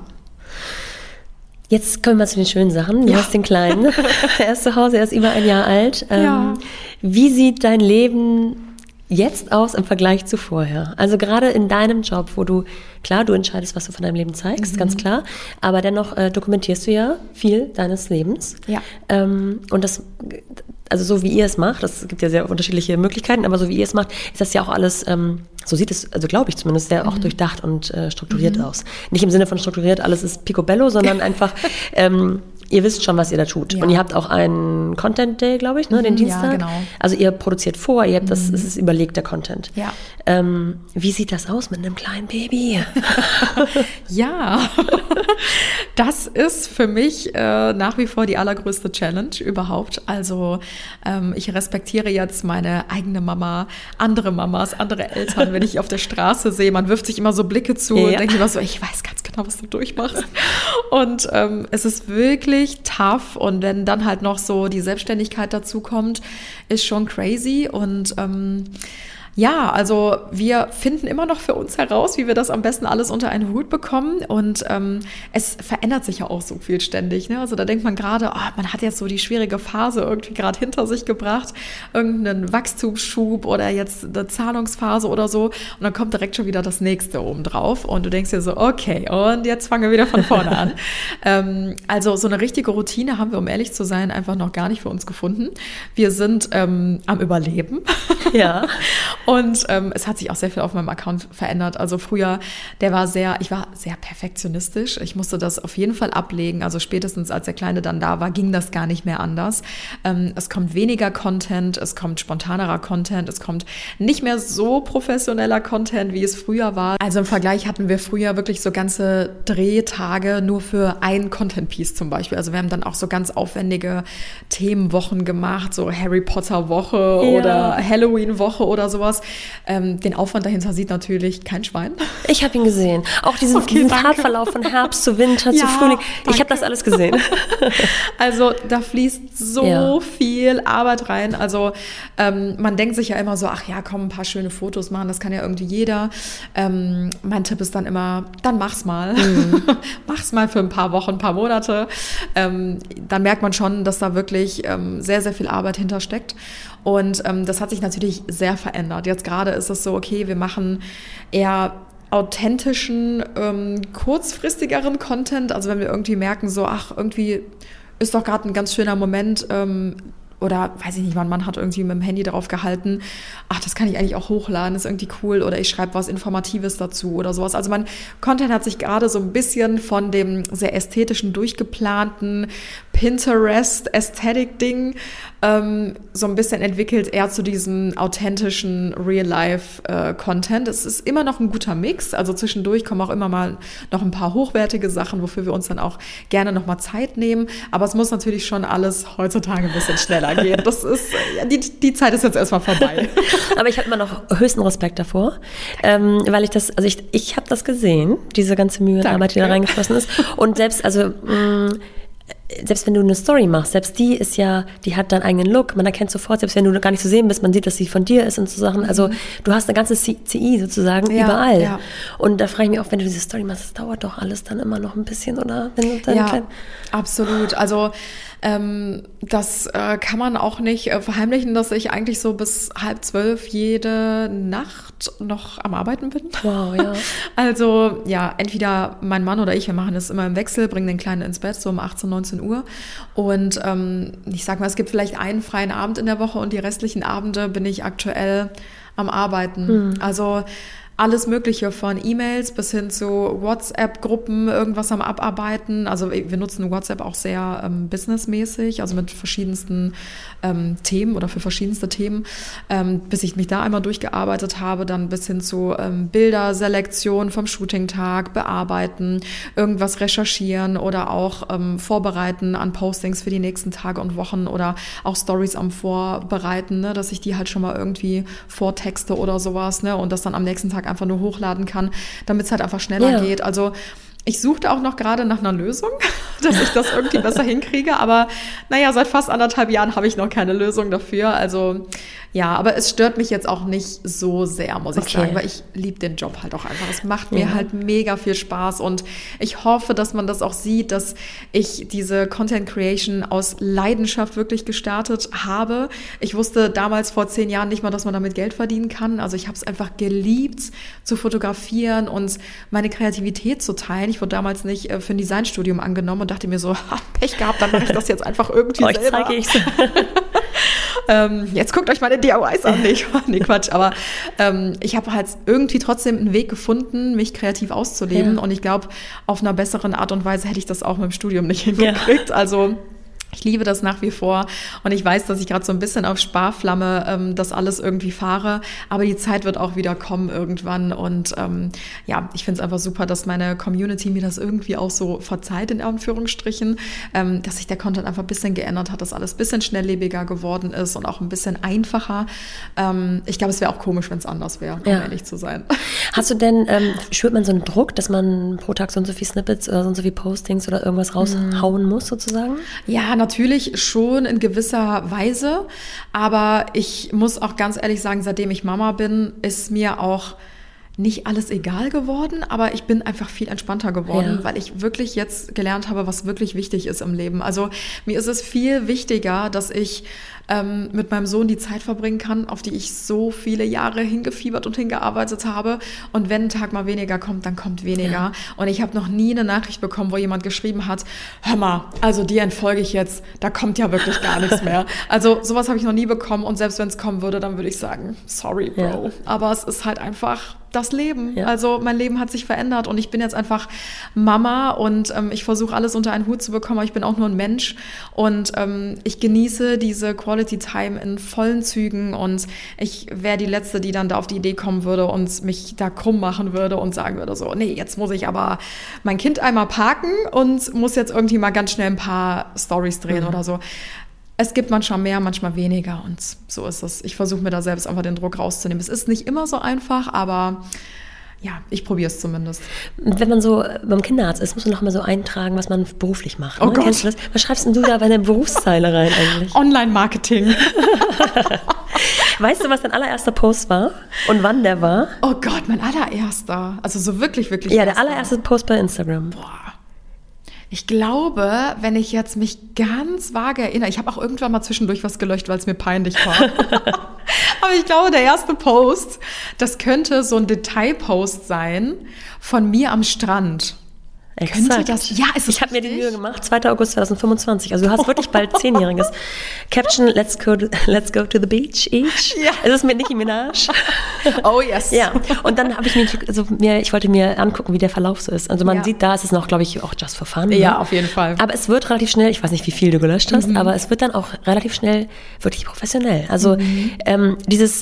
Jetzt kommen wir mal zu den schönen Sachen. Du hast den Kleinen. Er ist zu Hause, er ist über 1 Jahr alt. Wie sieht dein Leben jetzt aus im Vergleich zu vorher? Also gerade in deinem Job, wo du entscheidest, was du von deinem Leben zeigst, ganz klar, aber dennoch dokumentierst du ja viel deines Lebens. Ja. Und das, also so wie ihr es macht, es gibt ja sehr unterschiedliche Möglichkeiten, aber so wie ihr es macht, ist das ja auch alles, so sieht es, also glaube ich zumindest, sehr auch durchdacht und strukturiert aus. Nicht im Sinne von strukturiert, alles ist picobello, sondern einfach, ihr wisst schon, was ihr da tut. Ja. Und ihr habt auch einen Content Day, glaube ich, ne, den Dienstag. Ja, genau. Also ihr produziert vor, ihr habt es ist überlegter Content. Ja. Wie sieht das aus mit einem kleinen Baby? Ja, das ist für mich nach wie vor die allergrößte Challenge überhaupt. Also ich respektiere jetzt meine eigene Mama, andere Mamas, andere Eltern, wenn ich auf der Straße sehe. Man wirft sich immer so Blicke zu und denkt immer so, ich weiß ganz genau, was du durchmachst. Und es ist wirklich tough. Und wenn dann halt noch so die Selbstständigkeit dazu kommt, ist schon crazy. Und ja, also wir finden immer noch für uns heraus, wie wir das am besten alles unter einen Hut bekommen. Und es verändert sich ja auch so viel ständig. Ne? Also da denkt man gerade, man hat jetzt so die schwierige Phase irgendwie gerade hinter sich gebracht, irgendeinen Wachstumsschub oder jetzt eine Zahlungsphase oder so. Und dann kommt direkt schon wieder das nächste oben drauf. Und du denkst dir so, okay, und jetzt fangen wir wieder von vorne an. Also so eine richtige Routine haben wir, um ehrlich zu sein, einfach noch gar nicht für uns gefunden. Wir sind am Überleben. Ja. Und es hat sich auch sehr viel auf meinem Account verändert. Also früher, ich war sehr perfektionistisch. Ich musste das auf jeden Fall ablegen. Also spätestens als der Kleine dann da war, ging das gar nicht mehr anders. Es kommt weniger Content, es kommt spontanerer Content, es kommt nicht mehr so professioneller Content, wie es früher war. Also im Vergleich hatten wir früher wirklich so ganze Drehtage nur für ein Content-Piece zum Beispiel. Also wir haben dann auch so ganz aufwendige Themenwochen gemacht, so Harry Potter Woche oder Halloween Woche oder sowas. Den Aufwand dahinter sieht natürlich kein Schwein. Ich habe ihn gesehen. Auch diesen Farbverlauf von Herbst zu Winter zu Frühling. Danke. Ich habe das alles gesehen. Also da fließt so viel Arbeit rein. Also man denkt sich ja immer so, ach ja, komm, ein paar schöne Fotos machen, das kann ja irgendwie jeder. Mein Tipp ist dann immer, dann mach's mal. Mach's mal für ein paar Wochen, ein paar Monate. Dann merkt man schon, dass da wirklich sehr, sehr viel Arbeit hintersteckt. Und das hat sich natürlich sehr verändert. Jetzt gerade ist es so, okay, wir machen eher authentischen, kurzfristigeren Content. Also wenn wir irgendwie merken, so, ach, irgendwie ist doch gerade ein ganz schöner Moment, oder weiß ich nicht, mein Mann hat irgendwie mit dem Handy drauf gehalten, ach, das kann ich eigentlich auch hochladen, ist irgendwie cool, oder ich schreibe was Informatives dazu oder sowas. Also mein Content hat sich gerade so ein bisschen von dem sehr ästhetischen, durchgeplanten Pinterest-Aesthetic-Ding so ein bisschen entwickelt, eher zu diesem authentischen Real-Life-Content. Es ist immer noch ein guter Mix, also zwischendurch kommen auch immer mal noch ein paar hochwertige Sachen, wofür wir uns dann auch gerne nochmal Zeit nehmen, aber es muss natürlich schon alles heutzutage ein bisschen schneller gehen. Das ist, die Zeit ist jetzt erstmal vorbei. Aber ich habe immer noch höchsten Respekt davor, weil ich habe das gesehen, diese ganze Mühe und Arbeit, die da reingeflossen ist. Und selbst wenn du eine Story machst, selbst die hat deinen eigenen Look, man erkennt sofort, selbst wenn du gar nicht zu sehen bist, man sieht, dass sie von dir ist und so Sachen. Also du hast eine ganze CI sozusagen überall. Ja. Und da frage ich mich auch, wenn du diese Story machst, das dauert doch alles dann immer noch ein bisschen, oder? Wenn du absolut. Also das kann man auch nicht verheimlichen, dass ich eigentlich so bis 11:30 jede Nacht noch am Arbeiten bin. Wow, ja. Also ja, entweder mein Mann oder ich, wir machen das immer im Wechsel, bringen den Kleinen ins Bett, so um 18, 19 Uhr. Und ich sag mal, es gibt vielleicht einen freien Abend in der Woche und die restlichen Abende bin ich aktuell am Arbeiten. Also alles Mögliche von E-Mails bis hin zu WhatsApp-Gruppen, irgendwas am Abarbeiten. Also wir nutzen WhatsApp auch sehr businessmäßig, also mit verschiedensten Themen oder für verschiedenste Themen, bis ich mich da einmal durchgearbeitet habe, dann bis hin zu Bilderselektion vom Shooting-Tag, bearbeiten, irgendwas recherchieren oder auch vorbereiten an Postings für die nächsten Tage und Wochen oder auch Stories am Vorbereiten, ne, dass ich die halt schon mal irgendwie vortexte oder sowas, ne, und das dann am nächsten Tag einfach nur hochladen kann, damit es halt einfach schneller geht. Also Ich suchte auch noch gerade nach einer Lösung, dass ich das irgendwie besser hinkriege. Aber naja, seit fast 1,5 Jahren habe ich noch keine Lösung dafür. Also ja, aber es stört mich jetzt auch nicht so sehr, muss ich sagen, weil ich liebe den Job halt auch einfach. Es macht mir halt mega viel Spaß und ich hoffe, dass man das auch sieht, dass ich diese Content Creation aus Leidenschaft wirklich gestartet habe. Ich wusste damals vor 10 Jahren nicht mal, dass man damit Geld verdienen kann. Also ich habe es einfach geliebt, zu fotografieren und meine Kreativität zu teilen. Ich wurde damals nicht für ein Designstudium angenommen und dachte mir so, Pech gehabt, dann mache ich das jetzt einfach irgendwie selber. Zeige ich's. Jetzt guckt euch meine DIYs an. Nee, Quatsch. Aber ich habe halt irgendwie trotzdem einen Weg gefunden, mich kreativ auszuleben. Und ich glaube, auf einer besseren Art und Weise hätte ich das auch mit dem Studium nicht hingekriegt. Also ich liebe das nach wie vor und ich weiß, dass ich gerade so ein bisschen auf Sparflamme das alles irgendwie fahre, aber die Zeit wird auch wieder kommen irgendwann und ich finde es einfach super, dass meine Community mir das irgendwie auch so verzeiht, in Anführungsstrichen, dass sich der Content einfach ein bisschen geändert hat, dass alles ein bisschen schnelllebiger geworden ist und auch ein bisschen einfacher. Ich glaube, es wäre auch komisch, wenn es anders wäre, um ehrlich zu sein. Hast du denn, spürt man so einen Druck, dass man pro Tag so und so viel Snippets oder so und so viel Postings oder irgendwas raushauen muss sozusagen? Ja, natürlich schon in gewisser Weise, aber ich muss auch ganz ehrlich sagen, seitdem ich Mama bin, ist mir auch nicht alles egal geworden, aber ich bin einfach viel entspannter geworden, weil ich wirklich jetzt gelernt habe, was wirklich wichtig ist im Leben. Also mir ist es viel wichtiger, dass ich mit meinem Sohn die Zeit verbringen kann, auf die ich so viele Jahre hingefiebert und hingearbeitet habe. Und wenn ein Tag mal weniger kommt, dann kommt weniger. Ja. Und ich habe noch nie eine Nachricht bekommen, wo jemand geschrieben hat, hör mal, also dir entfolge ich jetzt, da kommt ja wirklich gar nichts mehr. Also sowas habe ich noch nie bekommen und selbst wenn es kommen würde, dann würde ich sagen, sorry, Bro. Ja. Aber es ist halt einfach das Leben. Ja. Also mein Leben hat sich verändert und ich bin jetzt einfach Mama und ich versuche alles unter einen Hut zu bekommen, aber ich bin auch nur ein Mensch und ich genieße diese Quality Time in vollen Zügen und ich wäre die Letzte, die dann da auf die Idee kommen würde und mich da krumm machen würde und sagen würde so, nee, jetzt muss ich aber mein Kind einmal parken und muss jetzt irgendwie mal ganz schnell ein paar Storys drehen oder so. Es gibt manchmal mehr, manchmal weniger und so ist es. Ich versuche mir da selbst einfach den Druck rauszunehmen. Es ist nicht immer so einfach, aber ja, ich probiere es zumindest. Wenn man so beim Kinderarzt ist, muss man noch mal so eintragen, was man beruflich macht. Oh Gott. Kennst du das? Was schreibst denn du da bei der Berufszeile rein eigentlich? Online-Marketing. Weißt du, was dein allererster Post war und wann der war? Oh Gott, mein allererster. Also so wirklich Ja, der allererste Post bei Instagram. Boah. Ich glaube, wenn ich jetzt mich ganz vage erinnere, ich habe auch irgendwann mal zwischendurch was gelöscht, weil es mir peinlich war. Aber ich glaube, der erste Post, das könnte so ein Detailpost sein von mir am Strand. Exakt. Könnte das? Ja, ist es Ich habe mir die Mühe gemacht, 2. August 2025. Also du hast wirklich bald 10-Jähriges. Caption, let's go to the beach each. Ja. Es ist mit Nicki Minaj. Oh yes. Ja, und dann habe ich ich wollte mir angucken, wie der Verlauf so ist. Also man sieht, da ist es noch, glaube ich, auch just for fun. Ja, auf jeden Fall. Aber es wird relativ schnell, ich weiß nicht, wie viel du gelöscht hast, aber es wird dann auch relativ schnell wirklich professionell. Also diese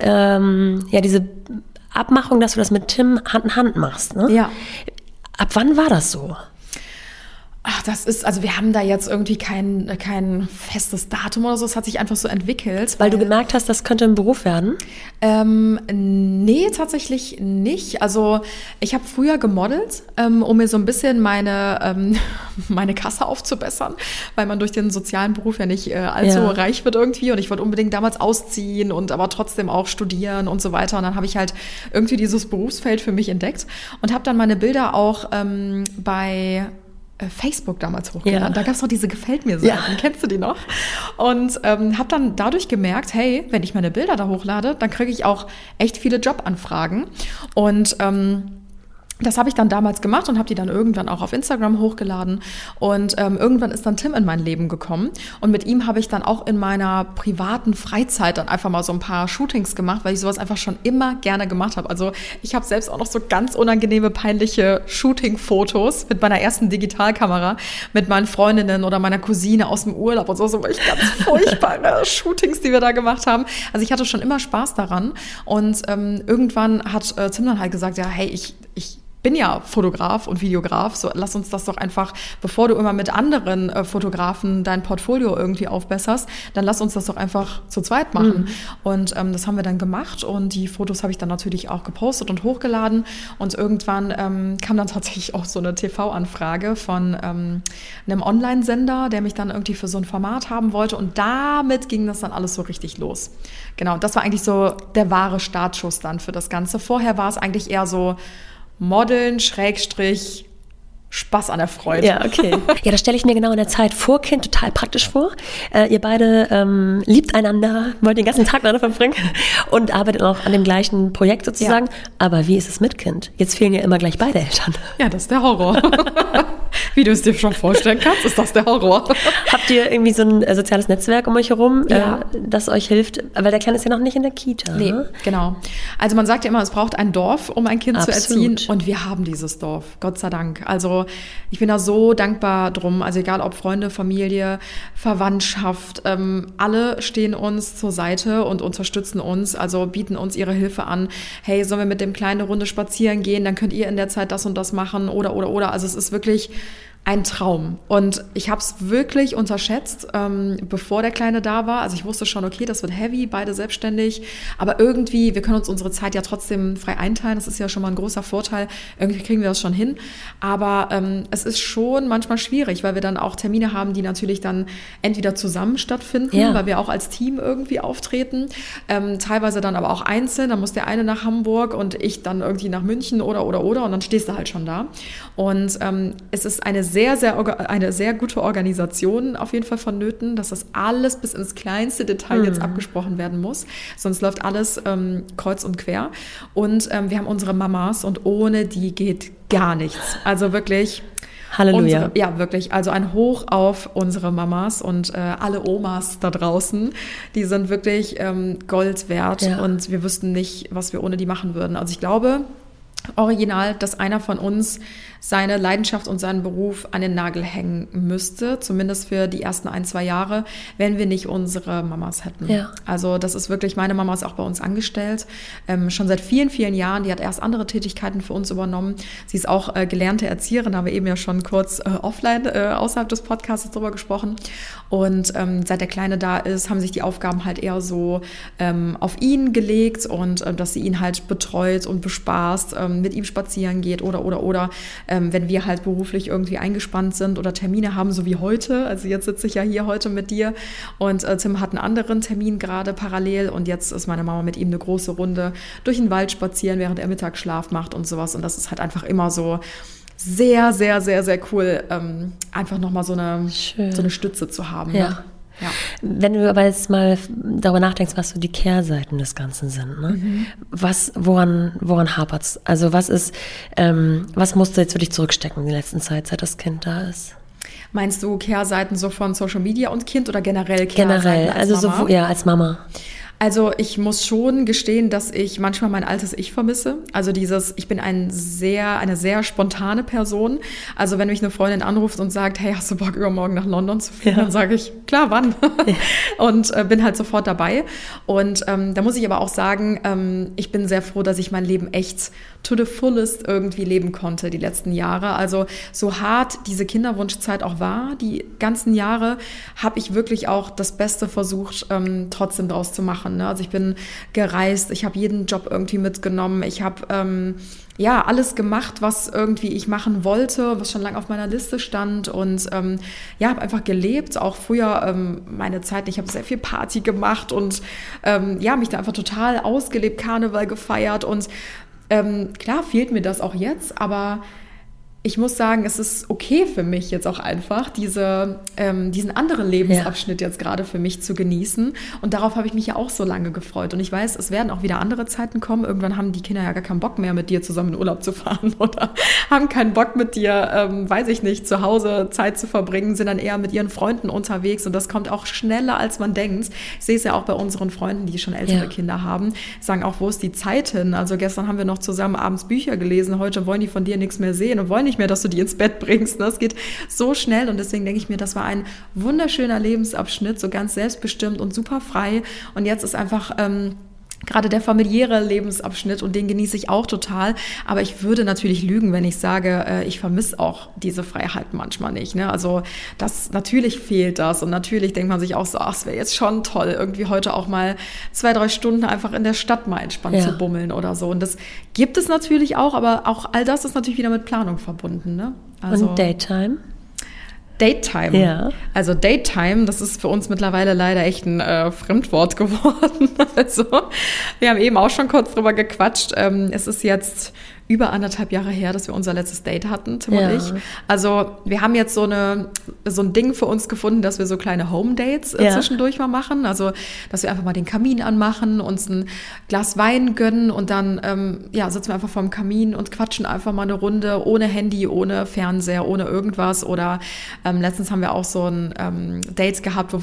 Abmachung, dass du das mit Tim Hand in Hand machst, ne? Ja. Ab wann war das so? Ach, also wir haben da jetzt irgendwie kein festes Datum oder so, es hat sich einfach so entwickelt. Weil du gemerkt hast, das könnte ein Beruf werden? Nee, tatsächlich nicht. Also ich habe früher gemodelt, um mir so ein bisschen meine Kasse aufzubessern, weil man durch den sozialen Beruf ja nicht allzu reich wird irgendwie und ich wollte unbedingt damals ausziehen und aber trotzdem auch studieren und so weiter und dann habe ich halt irgendwie dieses Berufsfeld für mich entdeckt und habe dann meine Bilder auch bei Facebook damals hochgeladen. Ja. Da gab es noch diese Gefällt-mir-Seiten. Kennst du die noch? Und habe dann dadurch gemerkt, hey, wenn ich meine Bilder da hochlade, dann kriege ich auch echt viele Jobanfragen. Und das habe ich dann damals gemacht und habe die dann irgendwann auch auf Instagram hochgeladen. Und irgendwann ist dann Tim in mein Leben gekommen. Und mit ihm habe ich dann auch in meiner privaten Freizeit dann einfach mal so ein paar Shootings gemacht, weil ich sowas einfach schon immer gerne gemacht habe. Also ich habe selbst auch noch so ganz unangenehme, peinliche Shooting-Fotos mit meiner ersten Digitalkamera, mit meinen Freundinnen oder meiner Cousine aus dem Urlaub und so wirklich ganz furchtbare Shootings, die wir da gemacht haben. Also ich hatte schon immer Spaß daran. Und irgendwann hat Tim dann halt gesagt, ja, hey, ich bin ja Fotograf und Videograf, so lass uns das doch einfach, bevor du immer mit anderen Fotografen dein Portfolio irgendwie aufbesserst, dann lass uns das doch einfach zu zweit machen. Und das haben wir dann gemacht und die Fotos habe ich dann natürlich auch gepostet und hochgeladen und irgendwann kam dann tatsächlich auch so eine TV-Anfrage von einem Online-Sender, der mich dann irgendwie für so ein Format haben wollte und damit ging das dann alles so richtig los. Genau, das war eigentlich so der wahre Startschuss dann für das Ganze. Vorher war es eigentlich eher so Modeln, Schrägstrich, Spaß an der Freude. Ja, okay. Ja, das stelle ich mir genau in der Zeit vor Kind total praktisch vor. Ihr beide liebt einander, wollt den ganzen Tag miteinander verbringen und arbeitet auch an dem gleichen Projekt sozusagen. Ja. Aber wie ist es mit Kind? Jetzt fehlen ja immer gleich beide Eltern. Ja, das ist der Horror. Wie du es dir schon vorstellen kannst, ist das der Horror. Habt ihr irgendwie so ein soziales Netzwerk um euch herum, das euch hilft? Weil der Kleine ist ja noch nicht in der Kita. Nee, genau. Also man sagt ja immer, es braucht ein Dorf, um ein Kind Absolut. zu erziehen. Und wir haben dieses Dorf, Gott sei Dank. Also ich bin da so dankbar drum. Also egal ob Freunde, Familie, Verwandtschaft, alle stehen uns zur Seite und unterstützen uns, also bieten uns ihre Hilfe an. Hey, sollen wir mit dem Kleinen eine Runde spazieren gehen? Dann könnt ihr in der Zeit das und das machen oder. Also es ist wirklich ein Traum. Und ich habe es wirklich unterschätzt, bevor der Kleine da war. Also ich wusste schon, okay, das wird heavy, beide selbstständig. Aber irgendwie, wir können uns unsere Zeit ja trotzdem frei einteilen. Das ist ja schon mal ein großer Vorteil. Irgendwie kriegen wir das schon hin. Aber es ist schon manchmal schwierig, weil wir dann auch Termine haben, die natürlich dann entweder zusammen stattfinden, weil wir auch als Team irgendwie auftreten. Teilweise dann aber auch einzeln. Dann muss der eine nach Hamburg und ich dann irgendwie nach München oder. Und dann stehst du halt schon da. Und es ist eine sehr gute Organisation auf jeden Fall vonnöten, dass das alles bis ins kleinste Detail jetzt abgesprochen werden muss. Sonst läuft alles kreuz und quer. Und wir haben unsere Mamas und ohne die geht gar nichts. Also wirklich... Halleluja. Wirklich. Also ein Hoch auf unsere Mamas und alle Omas da draußen. Die sind wirklich Gold wert und wir wüssten nicht, was wir ohne die machen würden. Also ich glaube... original, dass einer von uns seine Leidenschaft und seinen Beruf an den Nagel hängen müsste, zumindest für die ersten 1-2 Jahre, wenn wir nicht unsere Mamas hätten. Ja. Also das ist wirklich, meine Mama ist auch bei uns angestellt, schon seit vielen, vielen Jahren. Die hat erst andere Tätigkeiten für uns übernommen. Sie ist auch gelernte Erzieherin, da haben wir eben ja schon kurz offline außerhalb des Podcasts drüber gesprochen. Und seit der Kleine da ist, haben sich die Aufgaben halt eher so auf ihn gelegt und dass sie ihn halt betreut und bespaßt, mit ihm spazieren geht oder wenn wir halt beruflich irgendwie eingespannt sind oder Termine haben, so wie heute. Also jetzt sitze ich ja hier heute mit dir und Tim hat einen anderen Termin gerade parallel und jetzt ist meine Mama mit ihm eine große Runde durch den Wald spazieren, während er Mittagsschlaf macht und sowas und das ist halt einfach immer so sehr, sehr, sehr, sehr cool, einfach nochmal so eine Stütze zu haben. Ja. Ne? Ja. Wenn du aber jetzt mal darüber nachdenkst, was so die Kehrseiten des Ganzen sind, ne? Woran hapert's? Also was musst du jetzt für dich zurückstecken in der letzten Zeit, seit das Kind da ist? Meinst du Kehrseiten so von Social Media und Kind oder generell Kehrseiten generell, als Mama? Als Mama. Also ich muss schon gestehen, dass ich manchmal mein altes Ich vermisse. Also ich bin eine sehr spontane Person. Also wenn mich eine Freundin anruft und sagt, hey, hast du Bock übermorgen nach London zu fliegen? Dann sage ich, klar, wann? Und bin halt sofort dabei. Und da muss ich aber auch sagen, ich bin sehr froh, dass ich mein Leben echt to the fullest irgendwie leben konnte die letzten Jahre. Also so hart diese Kinderwunschzeit auch war, die ganzen Jahre, habe ich wirklich auch das Beste versucht, trotzdem draus zu machen. Ne? Also ich bin gereist, ich habe jeden Job irgendwie mitgenommen, ich habe alles gemacht, was irgendwie ich machen wollte, was schon lange auf meiner Liste stand und habe einfach gelebt, auch früher meine Zeit, ich habe sehr viel Party gemacht und mich da einfach total ausgelebt, Karneval gefeiert und klar fehlt mir das auch jetzt, aber ich muss sagen, es ist okay für mich jetzt auch einfach, diesen anderen Lebensabschnitt jetzt gerade für mich zu genießen. Und darauf habe ich mich ja auch so lange gefreut. Und ich weiß, es werden auch wieder andere Zeiten kommen. Irgendwann haben die Kinder ja gar keinen Bock mehr, mit dir zusammen in Urlaub zu fahren oder haben keinen Bock mit dir, zu Hause Zeit zu verbringen, sind dann eher mit ihren Freunden unterwegs. Und das kommt auch schneller, als man denkt. Ich sehe es ja auch bei unseren Freunden, die schon ältere Kinder haben, sagen auch, wo ist die Zeit hin? Also gestern haben wir noch zusammen abends Bücher gelesen. Heute wollen die von dir nichts mehr sehen und wollen nicht mehr, dass du die ins Bett bringst. Das geht so schnell und deswegen denke ich mir, das war ein wunderschöner Lebensabschnitt, so ganz selbstbestimmt und super frei und jetzt ist einfach gerade der familiäre Lebensabschnitt und den genieße ich auch total. Aber ich würde natürlich lügen, wenn ich sage, ich vermisse auch diese Freiheit manchmal nicht. Ne? Also natürlich fehlt das und natürlich denkt man sich auch so, ach, es wäre jetzt schon toll, irgendwie heute auch mal 2-3 Stunden einfach in der Stadt mal entspannt zu bummeln oder so. Und das gibt es natürlich auch, aber auch all das ist natürlich wieder mit Planung verbunden. Ne? Also, und Daytime? Daytime. Ja. Also Daytime, das ist für uns mittlerweile leider echt ein Fremdwort geworden. Also wir haben eben auch schon kurz drüber gequatscht. Es ist jetzt über 1,5 Jahre her, dass wir unser letztes Date hatten, Tim und ich. Also wir haben jetzt so ein Ding für uns gefunden, dass wir so kleine Home-Dates zwischendurch mal machen. Also dass wir einfach mal den Kamin anmachen, uns ein Glas Wein gönnen und dann sitzen wir einfach vorm Kamin und quatschen einfach mal eine Runde ohne Handy, ohne Fernseher, ohne irgendwas. Oder letztens haben wir auch so ein Dates gehabt, wo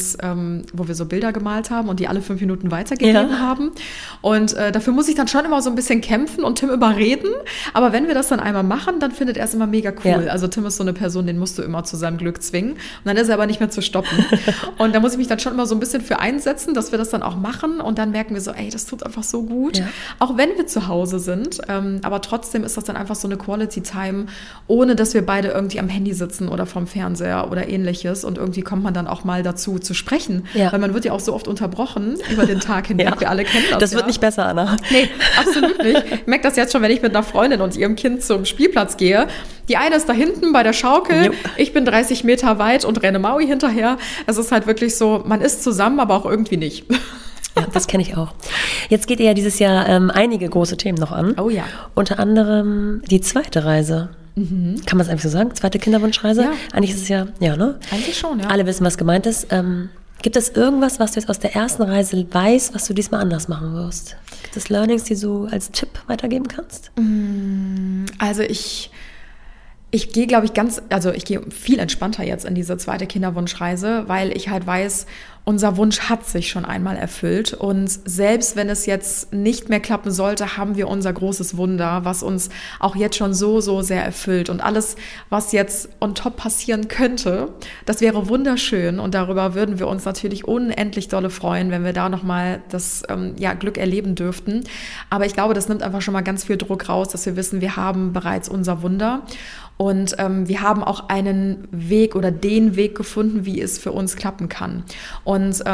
wir so Bilder gemalt haben und die alle 5 Minuten weitergegeben haben. Und dafür muss ich dann schon immer so ein bisschen kämpfen und Tim überreden. Aber wenn wir das dann einmal machen, dann findet er es immer mega cool. Ja. Also Tim ist so eine Person, den musst du immer zu seinem Glück zwingen. Und dann ist er aber nicht mehr zu stoppen. Und da muss ich mich dann schon immer so ein bisschen für einsetzen, dass wir das dann auch machen. Und dann merken wir so, ey, das tut einfach so gut. Ja. Auch wenn wir zu Hause sind. Aber trotzdem ist das dann einfach so eine Quality Time, ohne dass wir beide irgendwie am Handy sitzen oder vom Fernseher oder ähnliches. Und irgendwie kommt man dann auch mal dazu zu sprechen. Ja. Weil man wird ja auch so oft unterbrochen über den Tag hinweg. Ja. Wir alle kennen das. Das wird nicht besser, Anna. Nee, absolut nicht. Ich merke das jetzt schon, wenn ich mit einer Freundin und ihrem Kind zum Spielplatz gehe. Die eine ist da hinten bei der Schaukel, ich bin 30 Meter weit und renne Maui hinterher. Es ist halt wirklich so, man ist zusammen, aber auch irgendwie nicht. Ja, das kenne ich auch. Jetzt geht ihr ja dieses Jahr einige große Themen noch an. Oh ja. Unter anderem die zweite Reise. Mhm. Kann man es einfach so sagen? Zweite Kinderwunschreise? Ja. Eigentlich ist es ja, ne? Eigentlich schon, ja. Alle wissen, was gemeint ist. Gibt es irgendwas, was du jetzt aus der ersten Reise weißt, was du diesmal anders machen wirst? Gibt es Learnings, die du als Tipp weitergeben kannst? Also ich gehe, glaube ich, gehe viel entspannter jetzt in diese zweite Kinderwunschreise, weil ich halt weiß, unser Wunsch hat sich schon einmal erfüllt und selbst wenn es jetzt nicht mehr klappen sollte, haben wir unser großes Wunder, was uns auch jetzt schon so sehr erfüllt und alles, was jetzt on top passieren könnte, das wäre wunderschön und darüber würden wir uns natürlich unendlich dolle freuen, wenn wir da nochmal das Glück erleben dürften. Aber ich glaube, das nimmt einfach schon mal ganz viel Druck raus, dass wir wissen, wir haben bereits unser Wunder. Und wir haben auch einen Weg oder den Weg gefunden, wie es für uns klappen kann. Und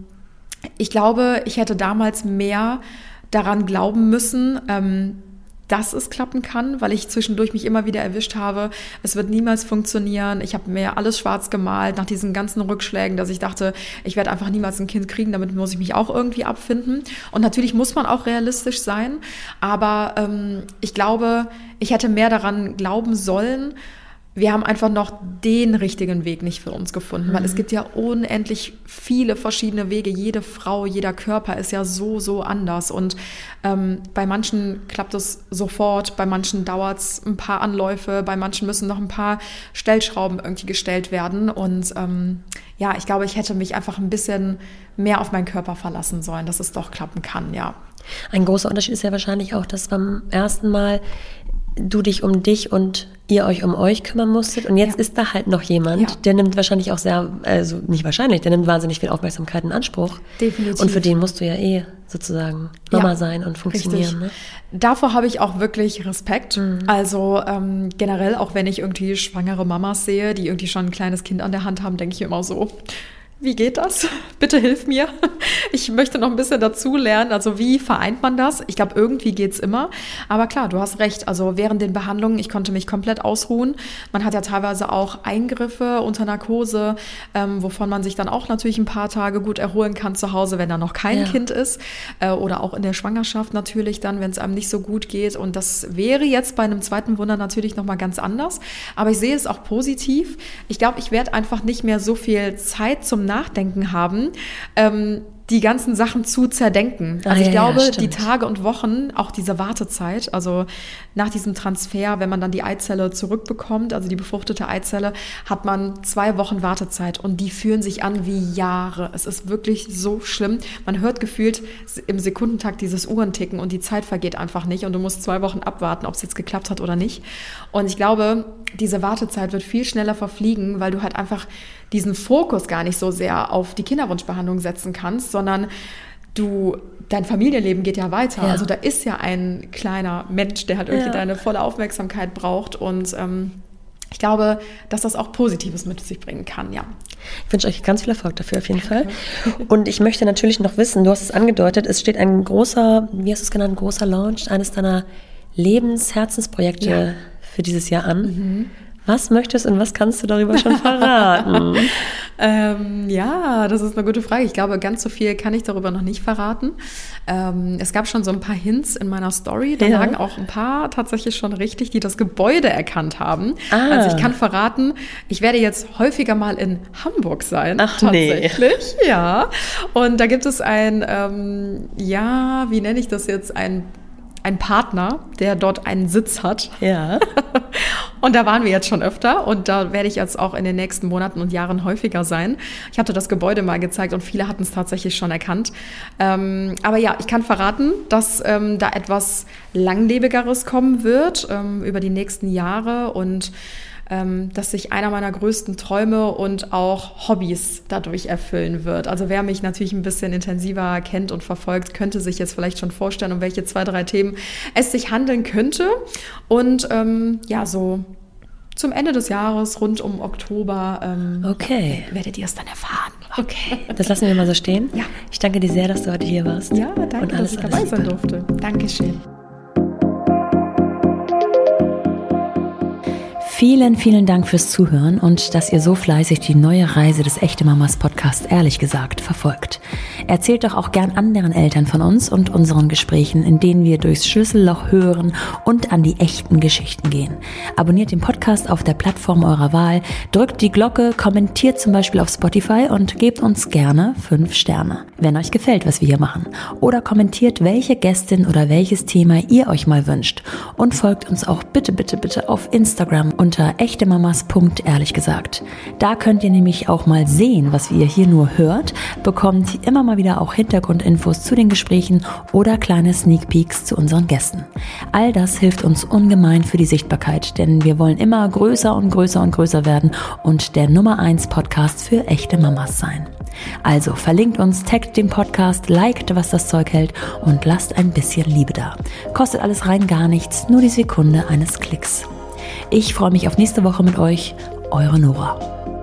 ich glaube, ich hätte damals mehr daran glauben müssen, dass es klappen kann, weil ich zwischendurch mich immer wieder erwischt habe, es wird niemals funktionieren. Ich habe mir alles schwarz gemalt nach diesen ganzen Rückschlägen, dass ich dachte, ich werde einfach niemals ein Kind kriegen, damit muss ich mich auch irgendwie abfinden. Und natürlich muss man auch realistisch sein, aber ich glaube, ich hätte mehr daran glauben sollen. Wir haben einfach noch den richtigen Weg nicht für uns gefunden, weil es gibt ja unendlich viele verschiedene Wege. Jede Frau, jeder Körper ist ja so anders und bei manchen klappt es sofort, bei manchen dauert es ein paar Anläufe, bei manchen müssen noch ein paar Stellschrauben irgendwie gestellt werden und ich glaube, ich hätte mich einfach ein bisschen mehr auf meinen Körper verlassen sollen, dass es doch klappen kann, ja. Ein großer Unterschied ist ja wahrscheinlich auch, dass beim ersten Mal du dich um dich und ihr euch um euch kümmern musstet und jetzt ist da halt noch jemand, der nimmt wahrscheinlich auch der nimmt wahnsinnig viel Aufmerksamkeit in Anspruch. Definitiv. Und für den musst du ja sozusagen Mama sein und funktionieren. Ne? Davor habe ich auch wirklich Respekt. Also generell, auch wenn ich irgendwie schwangere Mamas sehe, die irgendwie schon ein kleines Kind an der Hand haben, denke ich immer so, wie geht das? Bitte hilf mir. Ich möchte noch ein bisschen dazu lernen. Also wie vereint man das? Ich glaube, irgendwie geht's immer. Aber klar, du hast recht. Also während den Behandlungen, ich konnte mich komplett ausruhen. Man hat ja teilweise auch Eingriffe unter Narkose, wovon man sich dann auch natürlich ein paar Tage gut erholen kann zu Hause, wenn da noch kein Kind ist. Oder auch in der Schwangerschaft natürlich dann, wenn es einem nicht so gut geht. Und das wäre jetzt bei einem zweiten Wunder natürlich nochmal ganz anders. Aber ich sehe es auch positiv. Ich glaube, ich werde einfach nicht mehr so viel Zeit zum Nachdenken haben, die ganzen Sachen zu zerdenken. Also ich glaube, die Tage und Wochen, auch diese Wartezeit, also nach diesem Transfer, wenn man dann die Eizelle zurückbekommt, also die befruchtete Eizelle, hat man 2 Wochen Wartezeit und die fühlen sich an wie Jahre. Es ist wirklich so schlimm. Man hört gefühlt im Sekundentakt dieses Uhrenticken und die Zeit vergeht einfach nicht und du musst 2 Wochen abwarten, ob es jetzt geklappt hat oder nicht. Und ich glaube, diese Wartezeit wird viel schneller verfliegen, weil du halt einfach diesen Fokus gar nicht so sehr auf die Kinderwunschbehandlung setzen kannst, sondern du dein Familienleben geht ja weiter. Ja. Also da ist ja ein kleiner Mensch, der halt irgendwie deine volle Aufmerksamkeit braucht. Und ich glaube, dass das auch Positives mit sich bringen kann, ja. Ich wünsche euch ganz viel Erfolg dafür auf jeden Fall. Und ich möchte natürlich noch wissen, du hast es angedeutet, es steht ein großer, wie hast du es genannt, großer Launch, eines deiner Herzensprojekte für dieses Jahr an. Was möchtest und was kannst du darüber schon verraten? Ja, das ist eine gute Frage. Ich glaube, ganz so viel kann ich darüber noch nicht verraten. Es gab schon so ein paar Hints in meiner Story. Da lagen auch ein paar tatsächlich schon richtig, die das Gebäude erkannt haben. Also ich kann verraten, ich werde jetzt häufiger mal in Hamburg sein. Ach, tatsächlich. Nee. Ja. Und da gibt es ein, wie nenne ich das jetzt, ein Partner, der dort einen Sitz hat. Ja. Und da waren wir jetzt schon öfter und da werde ich jetzt auch in den nächsten Monaten und Jahren häufiger sein. Ich habe dir das Gebäude mal gezeigt und viele hatten es tatsächlich schon erkannt. Aber ja, ich kann verraten, dass da etwas Langlebigeres kommen wird über die nächsten Jahre und dass sich einer meiner größten Träume und auch Hobbys dadurch erfüllen wird. Also wer mich natürlich ein bisschen intensiver kennt und verfolgt, könnte sich jetzt vielleicht schon vorstellen, um welche 2, 3 Themen es sich handeln könnte. Und so zum Ende des Jahres, rund um Oktober, werdet ihr es dann erfahren. Okay, das lassen wir mal so stehen. Ja. Ich danke dir sehr, dass du heute hier warst. Ja, danke, dass ich dabei sein durfte. Dankeschön. Vielen, vielen Dank fürs Zuhören und dass ihr so fleißig die neue Reise des Echte Mamas Podcast ehrlich gesagt verfolgt. Erzählt doch auch gern anderen Eltern von uns und unseren Gesprächen, in denen wir durchs Schlüsselloch hören und an die echten Geschichten gehen. Abonniert den Podcast auf der Plattform eurer Wahl, drückt die Glocke, kommentiert zum Beispiel auf Spotify und gebt uns gerne 5 Sterne, wenn euch gefällt, was wir hier machen. Oder kommentiert, welche Gästin oder welches Thema ihr euch mal wünscht. Und folgt uns auch bitte, bitte, bitte auf Instagram unter echtemamas.ehrlichgesagt. Da könnt ihr nämlich auch mal sehen, was ihr hier nur hört, bekommt immer mal wieder auch Hintergrundinfos zu den Gesprächen oder kleine Sneak Peeks zu unseren Gästen. All das hilft uns ungemein für die Sichtbarkeit, denn wir wollen immer größer und größer und größer werden und der Nummer 1 Podcast für echte Mamas sein. Also verlinkt uns, taggt den Podcast, liked, was das Zeug hält und lasst ein bisschen Liebe da. Kostet alles rein gar nichts, nur die Sekunde eines Klicks. Ich freue mich auf nächste Woche mit euch, eure Nora.